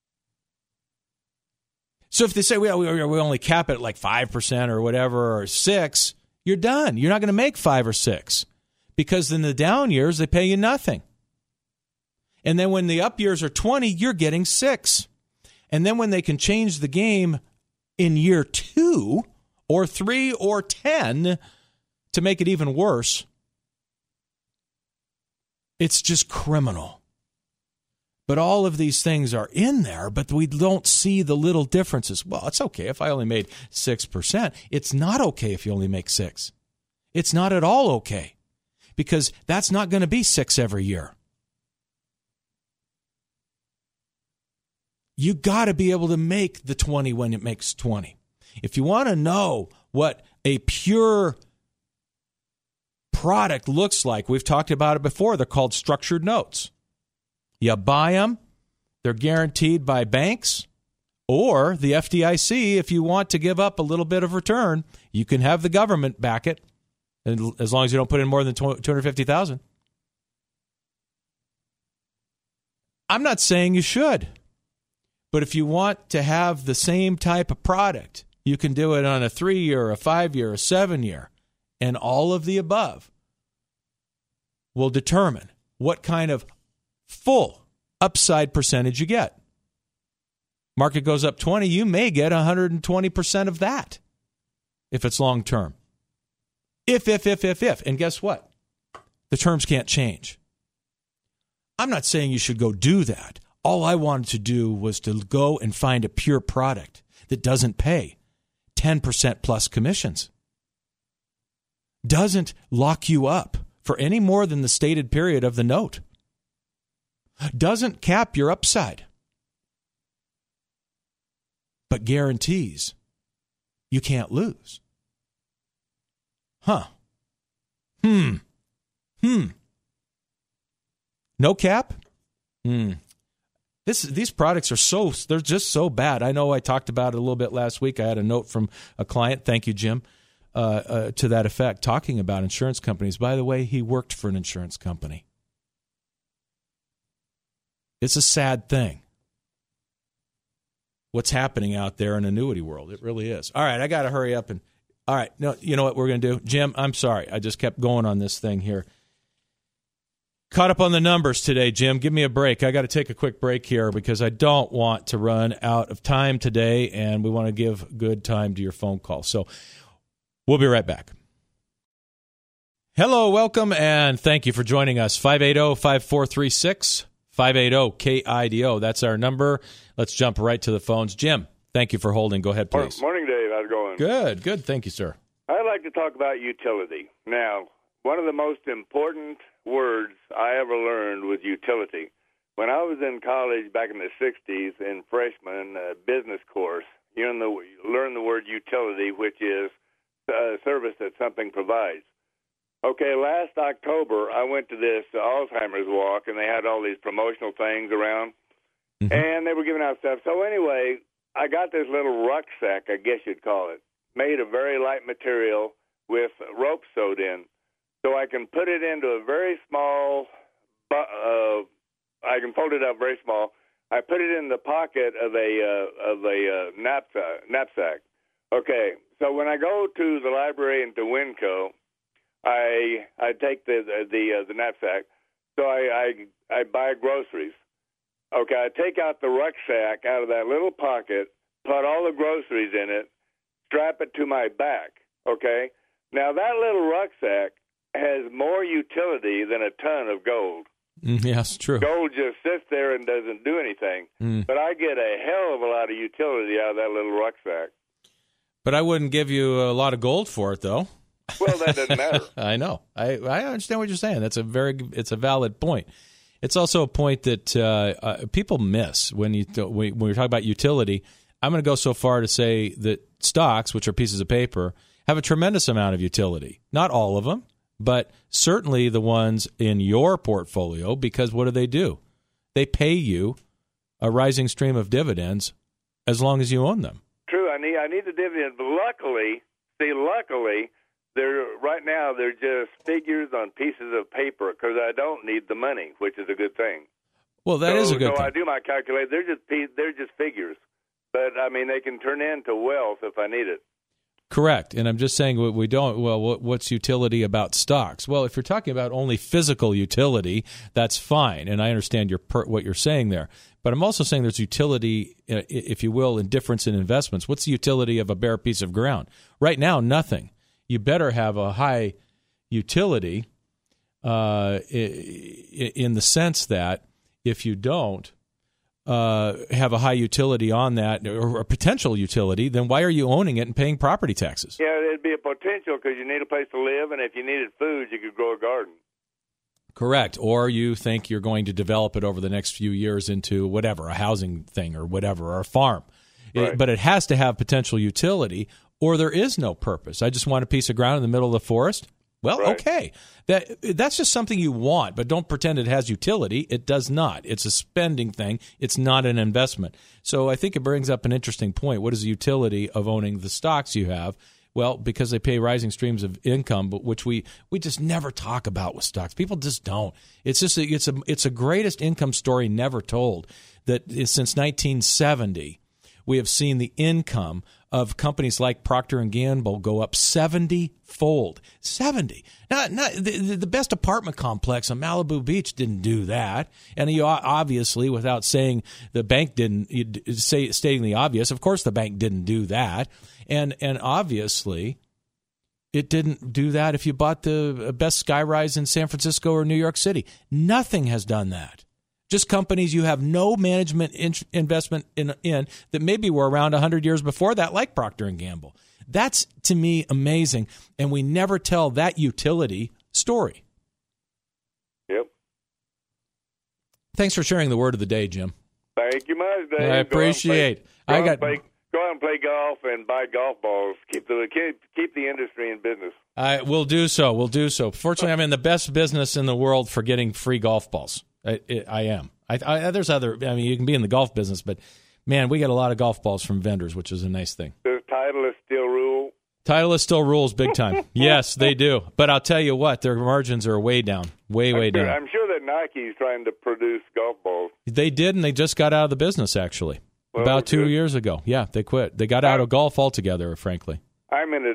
So if they say, well, we only cap it at like 5% or whatever, or 6%, you're done. You're not going to make 5 or 6 because in the down years, they pay you nothing. And then when the up years are 20, you're getting 6. And then when they can change the game in year 2 or 3 or 10 to make it even worse, it's just criminal. But all of these things are in there, but we don't see the little differences. Well, it's okay if I only made 6%. It's not okay if you only make 6. It's not at all okay because that's not going to be 6 every year. You got to be able to make the 20 when it makes 20. If you want to know what a pure product looks like, we've talked about it before. They're called structured notes. You buy them, they're guaranteed by banks or the FDIC. If you want to give up a little bit of return, you can have the government back it, as long as you don't put in more than $250,000. I'm not saying you should, But if you want to have the same type of product, you can do it on a 3-year, a 5-year, a 7-year, and all of the above will determine what kind of full upside percentage you get. Market goes up 20, you may get 120% of that if it's long term. If. And guess what? The terms can't change. I'm not saying you should go do that. All I wanted to do was to go and find a pure product that doesn't pay 10% plus commissions. Doesn't lock you up for any more than the stated period of the note. Doesn't cap your upside. But guarantees you can't lose. Huh. No cap? These products are they're just so bad. I know I talked about it a little bit last week. I had a note from a client, thank you, Jim, to that effect, talking about insurance companies. By the way, he worked for an insurance company. It's a sad thing. What's happening out there in annuity world. It really is. All right, I got to hurry up. All right, no, you know what we're going to do? Jim, I'm sorry. I just kept going on this thing here. Caught up on the numbers today, Jim. Give me a break. I got to take a quick break here because I don't want to run out of time today, and we want to give good time to your phone call. So we'll be right back. Hello, welcome, and thank you for joining us. 580-5436. 580-KIDO. That's our number. Let's jump right to the phones. Jim, thank you for holding. Go ahead, please. Morning, Dave. How's it going? Good. Thank you, sir. I'd like to talk about utility. Now, one of the most important words I ever learned was utility. When I was in college back in the 60s in freshman business course, you learn the word utility, which is a service that something provides. Okay, last October, I went to this Alzheimer's walk, and they had all these promotional things around, and they were giving out stuff. So anyway, I got this little rucksack, I guess you'd call it, made of very light material with rope sewed in. So I can put it into a very small, I can fold it up very small. I put it in the pocket of a knapsack. Okay, so when I go to the library into Winco, I take the knapsack, so I buy groceries. Okay, I take out the rucksack out of that little pocket, put all the groceries in it, strap it to my back. Okay, now that little rucksack has more utility than a ton of gold. Yes, true. Gold just sits there and doesn't do anything, but I get a hell of a lot of utility out of that little rucksack. But I wouldn't give you a lot of gold for it, though. Well, that doesn't matter. I know. I understand what you're saying. It's a valid point. It's also a point that people miss when you're talking about utility. I'm going to go so far to say that stocks, which are pieces of paper, have a tremendous amount of utility. Not all of them, but certainly the ones in your portfolio, because what do? They pay you a rising stream of dividends as long as you own them. True. I need the dividends, but luckily, they're just figures on pieces of paper because I don't need the money, which is a good thing. Well, that is a good thing. So I do my calculate. They're just figures, but I mean they can turn into wealth if I need it. Correct, and I'm just saying we don't. Well, what's utility about stocks? Well, if you're talking about only physical utility, that's fine, and I understand what you're saying there. But I'm also saying there's utility, if you will, in difference in investments. What's the utility of a bare piece of ground? Right now, nothing. You better have a high utility in the sense that if you don't have a high utility on that or a potential utility, then why are you owning it and paying property taxes? Yeah, it'd be a potential because you need a place to live, and if you needed food, you could grow a garden. Correct. Or you think you're going to develop it over the next few years into whatever, a housing thing or whatever, or a farm. Right. But it has to have potential utility, or there is no purpose. I just want a piece of ground in the middle of the forest. Well, right. Okay. That's just something you want, but don't pretend it has utility. It does not. It's a spending thing. It's not an investment. So I think it brings up an interesting point. What is the utility of owning the stocks you have? Well, because they pay rising streams of income, but which we just never talk about with stocks. People just don't. It's just it's a greatest income story never told. That since 1970, we have seen the income of companies like Procter & Gamble go up 70-fold. 70. Not the best apartment complex on Malibu Beach didn't do that. And you obviously, without saying the bank didn't, stating the obvious, of course the bank didn't do that. And obviously it didn't do that if you bought the best skyrise in San Francisco or New York City. Nothing has done that. Just companies you have no management investment in that maybe were around 100 years before that, like Procter & Gamble. That's, to me, amazing, and we never tell that utility story. Yep. Thanks for sharing the word of the day, Jim. Thank you much, Dave. I appreciate. Go out and play golf and buy golf balls. Keep the industry in business. We'll do so. We'll do so. Fortunately, I'm in the best business in the world for getting free golf balls. I am. There's other. I mean, you can be in the golf business, but man, we get a lot of golf balls from vendors, which is a nice thing. Does Titleist still rule? Titleist still rules big time. Yes, they do. But I'll tell you what, their margins are way down, way down. I'm sure that Nike's trying to produce golf balls. They did, and they just got out of the business actually about 2 years ago. Yeah, they quit. They got out of golf altogether. Frankly, I'm an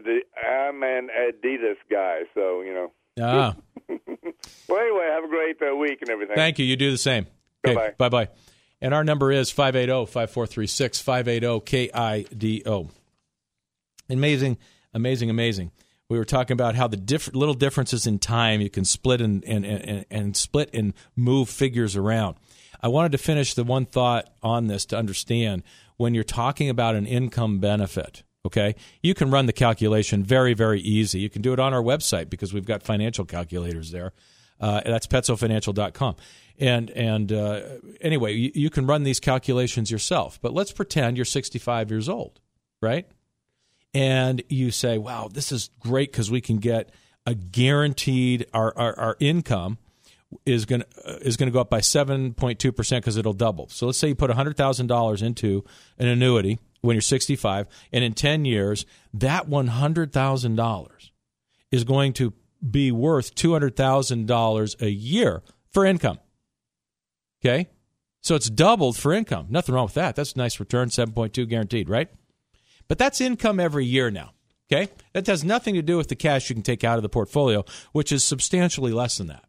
Adidas guy, so you know. Ah. Well, anyway, have a great week and everything. Thank you. You do the same. Okay, bye-bye. And our number is 580-5436, 580-KIDO. Amazing. We were talking about how the little differences in time you can split and split and move figures around. I wanted to finish the one thought on this to understand when you're talking about an income benefit. Okay, you can run the calculation very, very easy. You can do it on our website because we've got financial calculators there. That's PetsoFinancial.com. And anyway, you can run these calculations yourself. But let's pretend you're 65 years old, right? And you say, wow, this is great because we can get a guaranteed, our income is going to go up by 7.2% because it'll double. So let's say you put $100,000 into an annuity when you're 65, and in 10 years, that $100,000 is going to be worth $200,000 a year for income. Okay? So it's doubled for income. Nothing wrong with that. That's a nice return, 7.2 guaranteed, right? But that's income every year now. Okay? That has nothing to do with the cash you can take out of the portfolio, which is substantially less than that.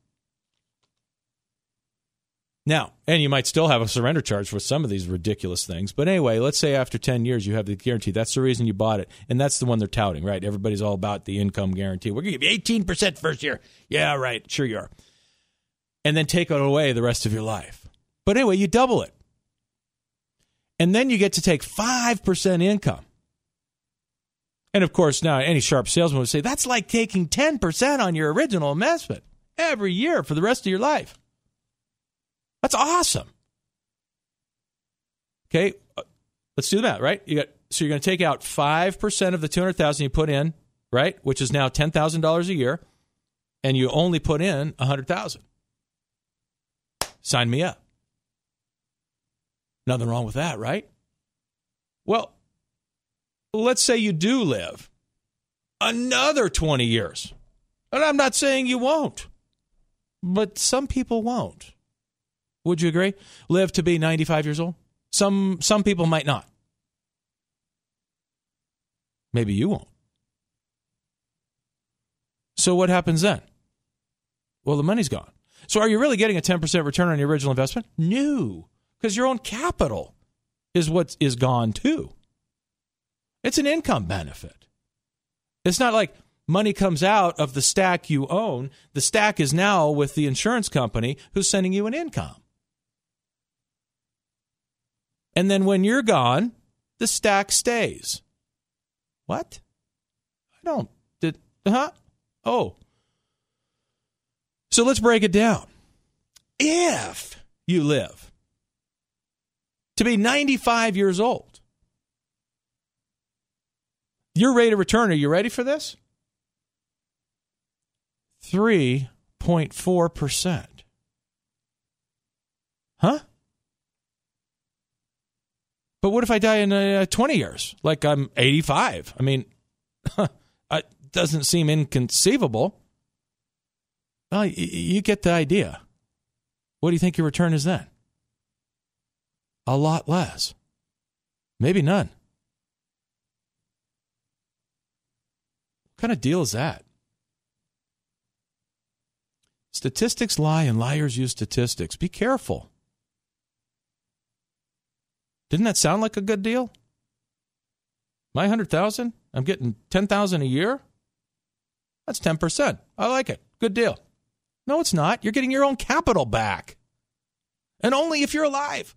Now, and you might still have a surrender charge for some of these ridiculous things. But anyway, let's say after 10 years you have the guarantee. That's the reason you bought it. And that's the one they're touting, right? Everybody's all about the income guarantee. We're going to give you 18% first year. Yeah, right. Sure you are. And then take it away the rest of your life. But anyway, you double it. And then you get to take 5% income. And of course, now any sharp salesman would say, that's like taking 10% on your original investment every year for the rest of your life. That's awesome. Okay, let's do that, right? So you're going to take out 5% of the $200,000 you put in, right, which is now $10,000 a year, and you only put in $100,000. Sign me up. Nothing wrong with that, right? Well, let's say you do live another 20 years. And I'm not saying you won't, but some people won't. Would you agree? Live to be 95 years old? Some people might not. Maybe you won't. So what happens then? Well, the money's gone. So are you really getting a 10% return on your original investment? No, because your own capital is what is gone too. It's an income benefit. It's not like money comes out of the stack you own. The stack is now with the insurance company who's sending you an income. And then when you're gone, the stack stays. What? Oh. So let's break it down. If you live to be 95 years old, your rate of return, are you ready for this? 3.4%. Huh? But what if I die in 20 years? Like I'm 85. I mean, It doesn't seem inconceivable. Well, you get the idea. What do you think your return is then? A lot less. Maybe none. What kind of deal is that? Statistics lie and liars use statistics. Be careful. Didn't that sound like a good deal? My $100,000, I'm getting $10,000 a year. That's 10%. I like it. Good deal. No, it's not. You're getting your own capital back. And only if you're alive.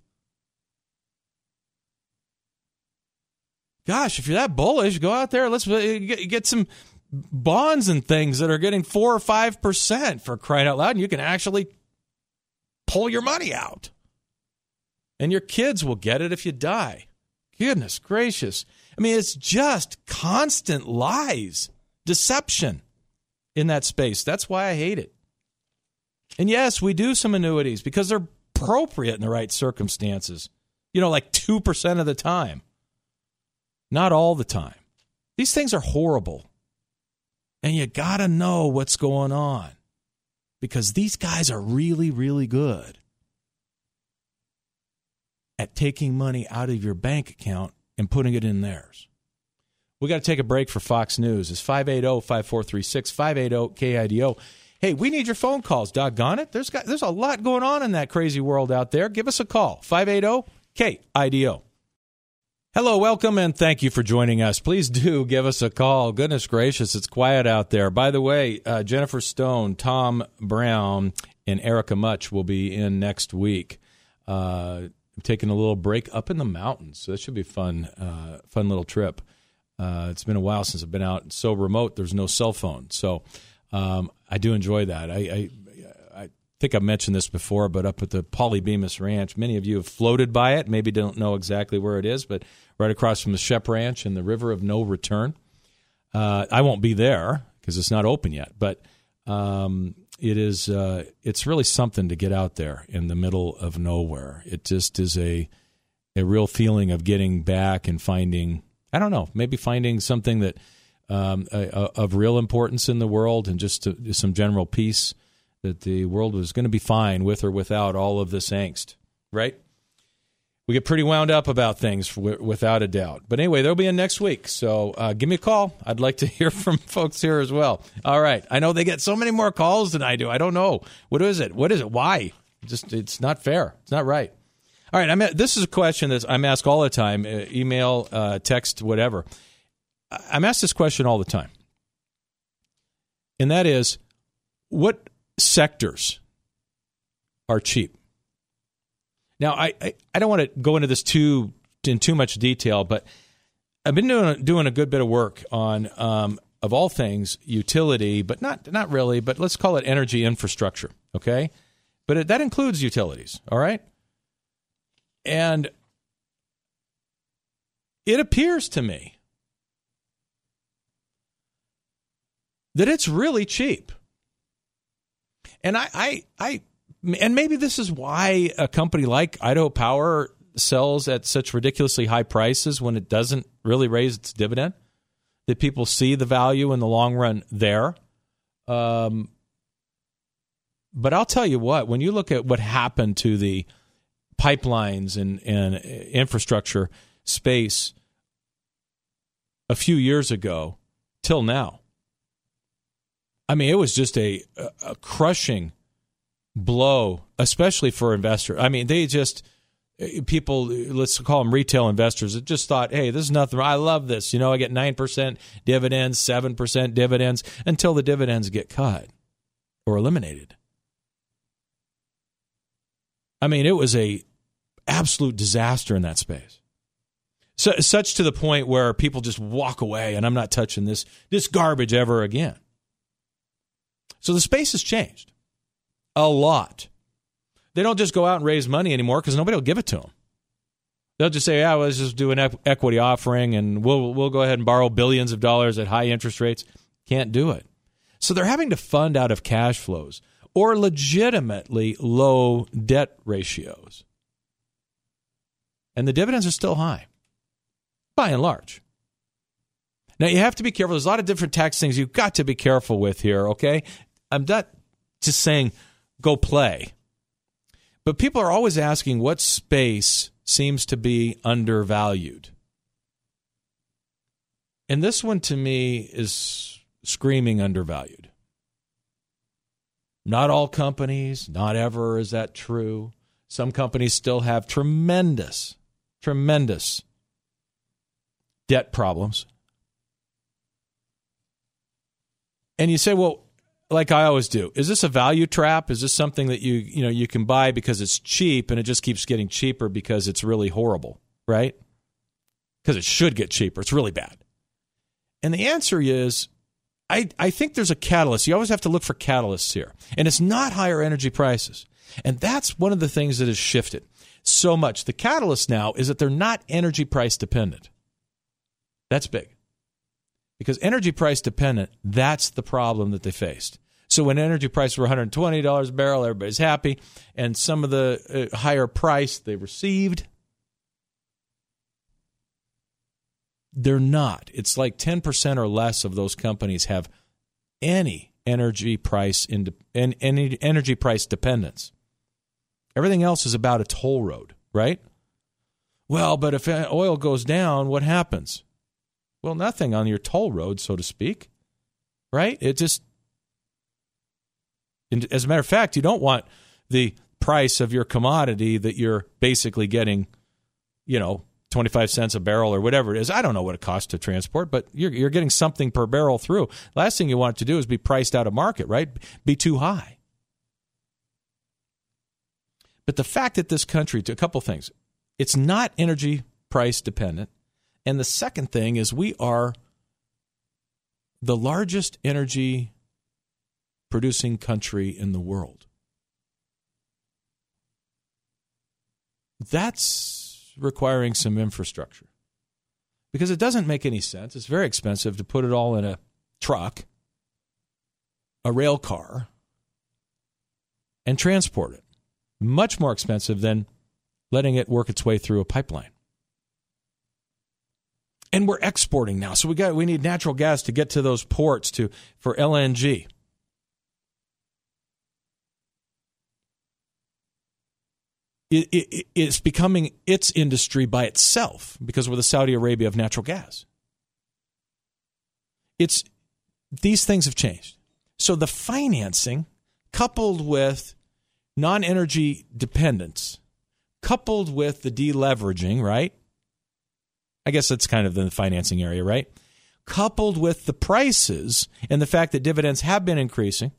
Gosh, if you're that bullish, go out there. Let's get some bonds and things that are getting 4 or 5% for crying out loud, and you can actually pull your money out. And your kids will get it if you die. Goodness gracious. I mean, it's just constant lies, deception in that space. That's why I hate it. And yes, we do some annuities because they're appropriate in the right circumstances. Like 2% of the time. Not all the time. These things are horrible. And you got to know what's going on because these guys are really, really good at taking money out of your bank account and putting it in theirs. We got to take a break for Fox News. It's 580-5436, 580-KIDO. Hey, we need your phone calls, doggone it. There's a lot going on in that crazy world out there. Give us a call, 580-KIDO. Hello, welcome, and thank you for joining us. Please do give us a call. Goodness gracious, it's quiet out there. By the way, Jennifer Stone, Tom Brown, and Erica Much will be in next week. I'm taking a little break up in the mountains, so that should be fun little trip. It's been a while since I've been out. It's so remote, there's no cell phone. So I do enjoy that. I think I've mentioned this before, but up at the Polybemis Ranch, many of you have floated by it, maybe don't know exactly where it is, but right across from the Shep Ranch and the River of No Return. I won't be there because it's not open yet, but it's really something to get out there in the middle of nowhere. It just is a real feeling of getting back and finding, I don't know, maybe finding something that of real importance in the world and just some general peace that the world was going to be fine with or without all of this angst, right? We get pretty wound up about things without a doubt. But anyway, they'll be in next week, so give me a call. I'd like to hear from folks here as well. All right. I know they get so many more calls than I do. I don't know. What is it? Why? It's not fair. It's not right. All right. This is a question that I'm asked all the time, email, text, whatever. I'm asked this question all the time. And that is, what sectors are cheap? Now, I don't want to go into this in too much detail, but I've been doing a good bit of work on, of all things, utility, but not really, but let's call it energy infrastructure, okay? But that includes utilities, all right? And it appears to me that it's really cheap. And and maybe this is why a company like Idaho Power sells at such ridiculously high prices when it doesn't really raise its dividend, that people see the value in the long run there. But I'll tell you what, when you look at what happened to the pipelines and infrastructure space a few years ago till now, I mean, it was just a crushing blow, especially for investors. I mean, people, let's call them retail investors, that just thought, hey, this is nothing. I love this. I get 9% dividends, 7% dividends, until the dividends get cut or eliminated. I mean, it was a absolute disaster in that space. So, such to the point where people just walk away, and I'm not touching this garbage ever again. So the space has changed a lot. They don't just go out and raise money anymore because nobody will give it to them. They'll just say, yeah, let's just do an equity offering and we'll go ahead and borrow billions of dollars at high interest rates. Can't do it. So they're having to fund out of cash flows or legitimately low debt ratios. And the dividends are still high, by and large. Now, you have to be careful. There's a lot of different tax things you've got to be careful with here, okay? I'm not just saying go play. But people are always asking what space seems to be undervalued. And this one, to me, is screaming undervalued. Not all companies, not ever is that true. Some companies still have tremendous debt problems. And you say, well, like I always do, is this a value trap? Is this something that you can buy because it's cheap and it just keeps getting cheaper because it's really horrible, right? Because it should get cheaper. It's really bad. And the answer is, I think there's a catalyst. You always have to look for catalysts here. And it's not higher energy prices. And that's one of the things that has shifted so much. The catalyst now is that they're not energy price dependent. That's big. Because energy price dependent, that's the problem that they faced. So when energy prices were $120 a barrel, everybody's happy. And some of the higher price they received, they're not. It's like 10% or less of those companies have any energy price energy price dependence. Everything else is about a toll road, right? Well, but if oil goes down, what happens? Well, nothing on your toll road, so to speak, right? It just, as a matter of fact, you don't want the price of your commodity that you're basically getting, 25 cents a barrel or whatever it is. I don't know what it costs to transport, but you're getting something per barrel through. Last thing you want it to do is be priced out of market, right? Be too high. But the fact that this country, a couple things, it's not energy price dependent. And the second thing is we are the largest energy producing country in the world. That's requiring some infrastructure. Because it doesn't make any sense. It's very expensive to put it all in a truck, a rail car, and transport it. Much more expensive than letting it work its way through a pipeline. And we're exporting now. So we need natural gas to get to those ports for LNG. It's becoming its industry by itself because we're the Saudi Arabia of natural gas. These things have changed. So the financing, coupled with non-energy dependence, coupled with the deleveraging, right? I guess that's kind of the financing area, right? Coupled with the prices and the fact that dividends have been increasing,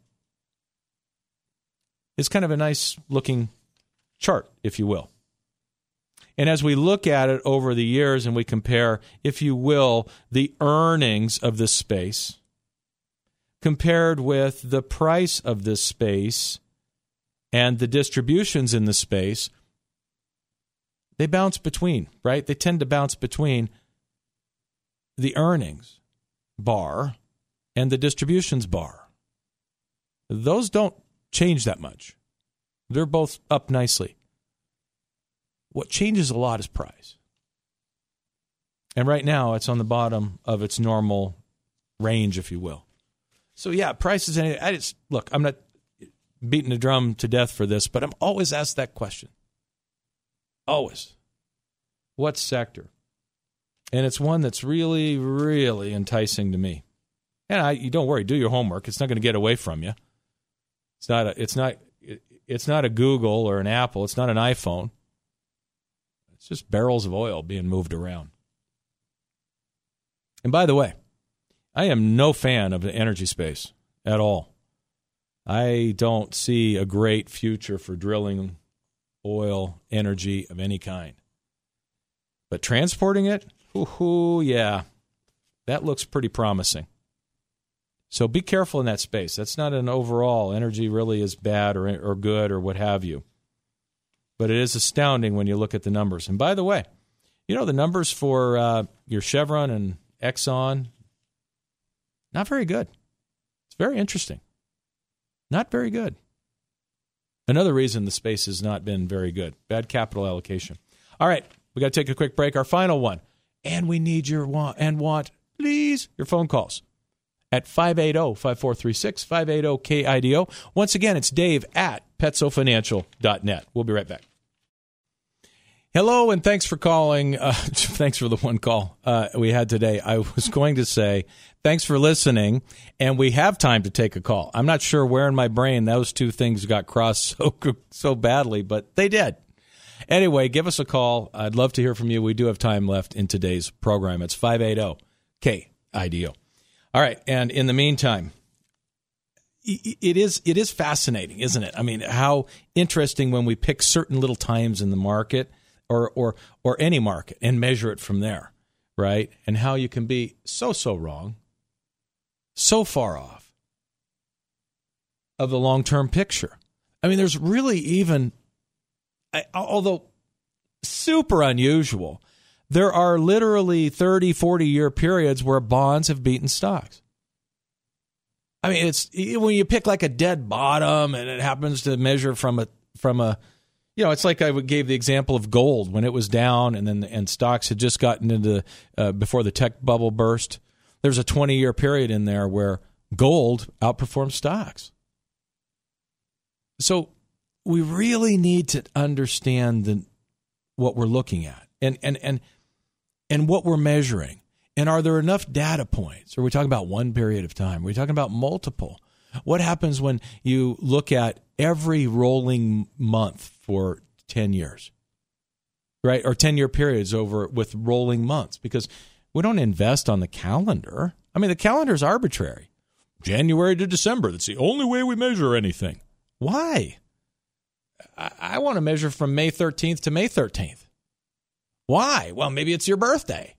it's kind of a nice looking chart, if you will. And as we look at it over the years and we compare, if you will, the earnings of this space compared with the price of this space and the distributions in the space, they bounce between, right? They tend to bounce between the earnings bar and the distributions bar. Those don't change that much. They're both up nicely. What changes a lot is price. And right now, it's on the bottom of its normal range, if you will. So, yeah, prices. Look, I'm not beating the drum to death for this, but I'm always asked that question. Always. What sector? And it's one that's really, really enticing to me. And you don't worry, do your homework. It's not going to get away from you. It's not a Google or an Apple. It's not an iPhone. It's just barrels of oil being moved around. And by the way, I am no fan of the energy space at all. I don't see a great future for drilling oil, energy of any kind. But transporting it, yeah, that looks pretty promising. So be careful in that space. That's not an overall energy really is bad or good or what have you. But it is astounding when you look at the numbers. And by the way, the numbers for your Chevron and Exxon, not very good. It's very interesting. Not very good. Another reason the space has not been very good. Bad capital allocation. All right, we got to take a quick break. Our final one. And we need your want. Lead please, your phone calls at 580-5436, 580-KIDO. Once again, it's Dave at PetsoFinancial.net. We'll be right back. Hello, and thanks for calling. Thanks for the one call we had today. I was going to say thanks for listening, and we have time to take a call. I'm not sure where in my brain those two things got crossed so badly, but they did. Anyway, give us a call. I'd love to hear from you. We do have time left in today's program. It's 580-KIDO. All right, and in the meantime, it is fascinating, isn't it? I mean, how interesting when we pick certain little times in the market or any market and measure it from there, right? And how you can be so wrong, so far off of the long-term picture. I mean, there's really even, although super unusual, there are literally 30, 40-year periods where bonds have beaten stocks. I mean, it's when you pick like a dead bottom and it happens to measure from a it's like I gave the example of gold when it was down and stocks had just gotten into before the tech bubble burst. There's a 20-year period in there where gold outperformed stocks. So we really need to understand what we're looking at and what we're measuring. And are there enough data points? Are we talking about one period of time? Are we talking about multiple? What happens when you look at every rolling month for 10 years, right? Or 10-year periods over with rolling months, because we don't invest on the calendar. I mean, the calendar is arbitrary. January to December, that's the only way we measure anything. Why? I want to measure from May 13th to May 13th. Why? Well, maybe it's your birthday.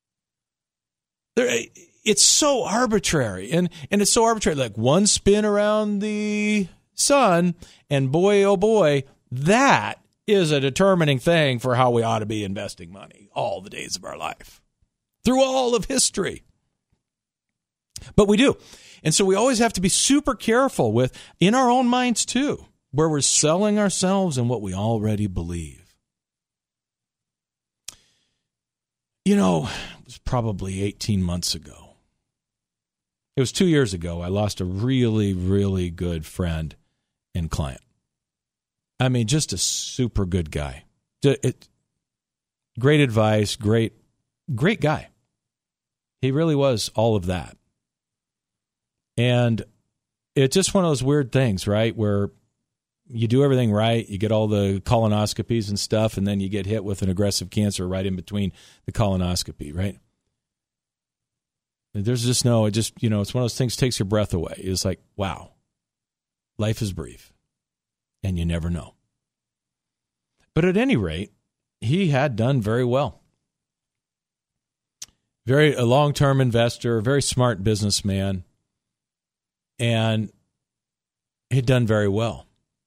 It's so arbitrary, and it's so arbitrary. Like one spin around the sun, and boy, oh boy, that is a determining thing for how we ought to be investing money all the days of our life, through all of history. But we do. And so we always have to be super careful with, in our own minds too, where we're selling ourselves and what we already believe. You know, it was probably 18 months ago. It was 2 years ago. I lost a really, really good friend and client. I mean, just a super good guy. Great advice, great guy. He really was all of that. And it's just one of those weird things, right, where you do everything right, you get all the colonoscopies and stuff, and then you get hit with an aggressive cancer right in between the colonoscopy, right? There's just no, it's one of those things that takes your breath away. It's like, wow, life is brief, and you never know. But at any rate, he had done very well. A long-term investor, very smart businessman, and he'd done very well.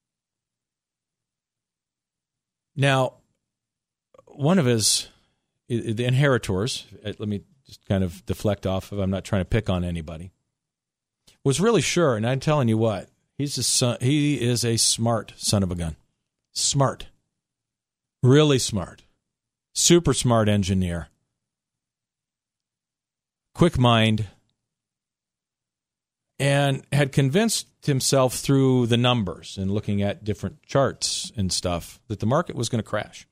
Now, one of the inheritors, let me just kind of deflect off of, I'm not trying to pick on anybody, was really sure, and I'm telling you what, he is a smart son of a gun. Smart. Really smart. Super smart engineer. Quick mind. And had convinced himself through the numbers and looking at different charts and stuff that the market was going to crash.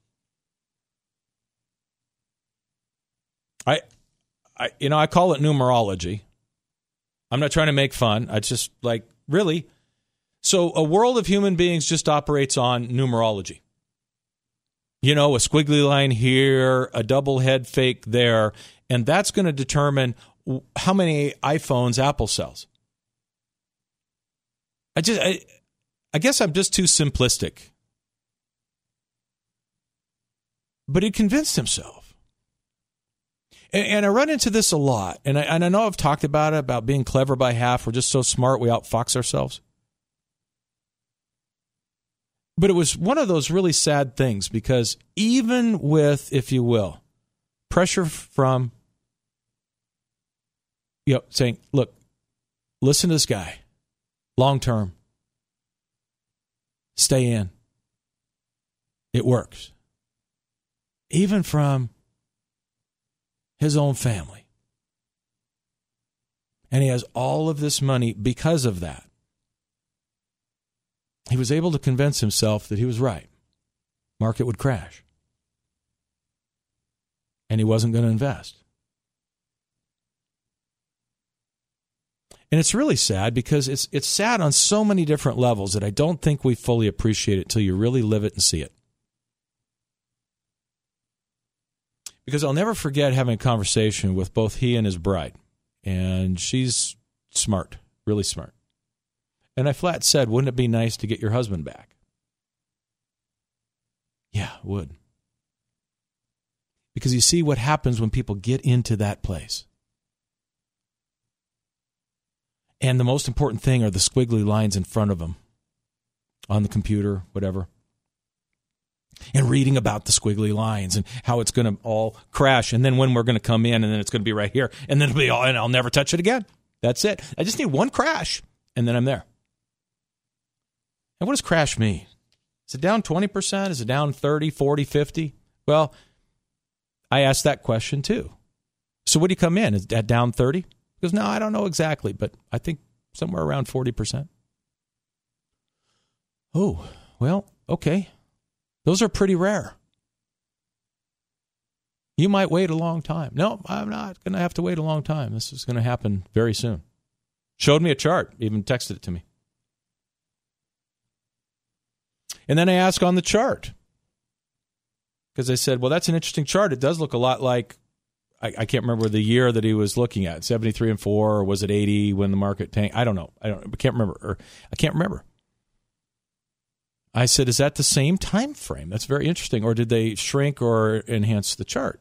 I call it numerology. I'm not trying to make fun. I just like, really. So a world of human beings just operates on numerology. You know, a squiggly line here, a double head fake there, and that's going to determine how many iPhones Apple sells. I guess I'm just too simplistic. But he convinced himself. And I run into this a lot. And I know I've talked about being clever by half. We're just so smart, we outfox ourselves. But it was one of those really sad things, because even with, if you will, pressure from, saying, look, listen to this guy. Long term. Stay in. It works. Even from his own family. And he has all of this money because of that. He was able to convince himself that he was right. Market would crash. And he wasn't going to invest. And it's really sad because it's sad on so many different levels that I don't think we fully appreciate it until you really live it and see it. Because I'll never forget having a conversation with both he and his bride. And she's smart, really smart. And I flat said, wouldn't it be nice to get your husband back? Yeah, it would. Because you see what happens when people get into that place. And the most important thing are the squiggly lines in front of them on the computer, whatever. And reading about the squiggly lines and how it's going to all crash. And then when we're going to come in, and then it's going to be right here. And then it'll be all, and I'll never touch it again. That's it. I just need one crash, and then I'm there. And what does crash mean? Is it down 20%? Is it down 30, 40, 50? Well, I asked that question too. So what do you come in? Is that down 30? He goes, no, I don't know exactly, but I think somewhere around 40%. Oh, well, okay. Those are pretty rare. You might wait a long time. No, I'm not going to have to wait a long time. This is going to happen very soon. Showed me a chart, even texted it to me. And then I asked on the chart, because I said, well, that's an interesting chart. It does look a lot like, I can't remember the year that he was looking at, 73 and 4, or was it 80 when the market tanked? I don't know. I can't remember. I said, is that the same time frame? That's very interesting. Or did they shrink or enhance the chart?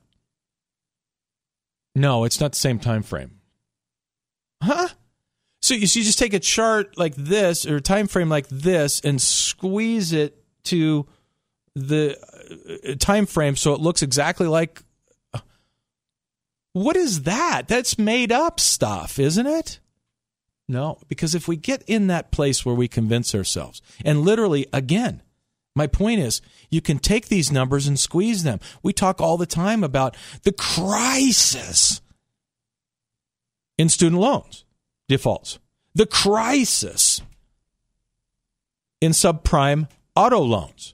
No, it's not the same time frame. Huh? So you just take a chart like this or a time frame like this and squeeze it to the time frame so it looks exactly like. What is that? That's made up stuff, isn't it? No, because if we get in that place where we convince ourselves, and literally, again, my point is, you can take these numbers and squeeze them. We talk all the time about the crisis in student loans defaults, the crisis in subprime auto loans.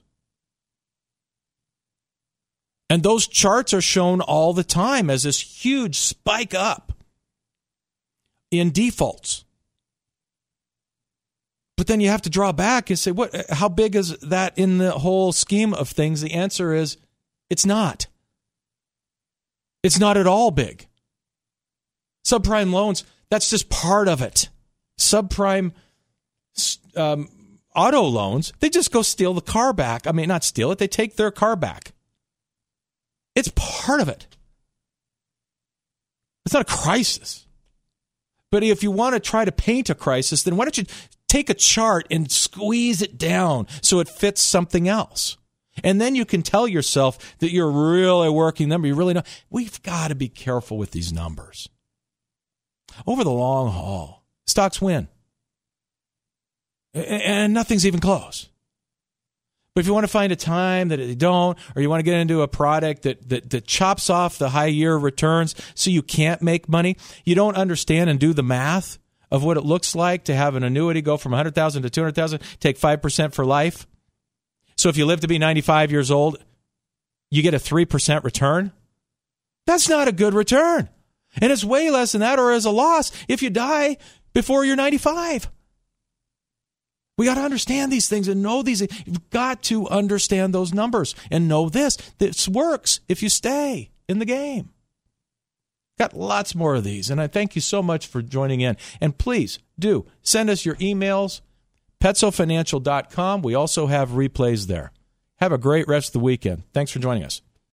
And those charts are shown all the time as this huge spike up in defaults. But then you have to draw back and say, how big is that in the whole scheme of things? The answer is, it's not. It's not at all big. Subprime loans, that's just part of it. Subprime auto loans, they just go steal the car back. I mean, not steal it, they take their car back. It's part of it. It's not a crisis. But if you want to try to paint a crisis, then why don't you take a chart and squeeze it down so it fits something else? And then you can tell yourself that you're really working them. You really know. We've got to be careful with these numbers. Over the long haul, stocks win. And nothing's even close. But if you want to find a time that they don't, or you want to get into a product that chops off the high year returns so you can't make money, you don't understand and do the math of what it looks like to have an annuity go from $100,000 to $200,000, take 5% for life. So if you live to be 95 years old, you get a 3% return. That's not a good return. And it's way less than that, or as a loss if you die before you're 95. We got to understand these things and know these. You've got to understand those numbers and know this. This works if you stay in the game. Got lots more of these, and I thank you so much for joining in. And please do send us your emails, PetsoFinancial.com. We also have replays there. Have a great rest of the weekend. Thanks for joining us.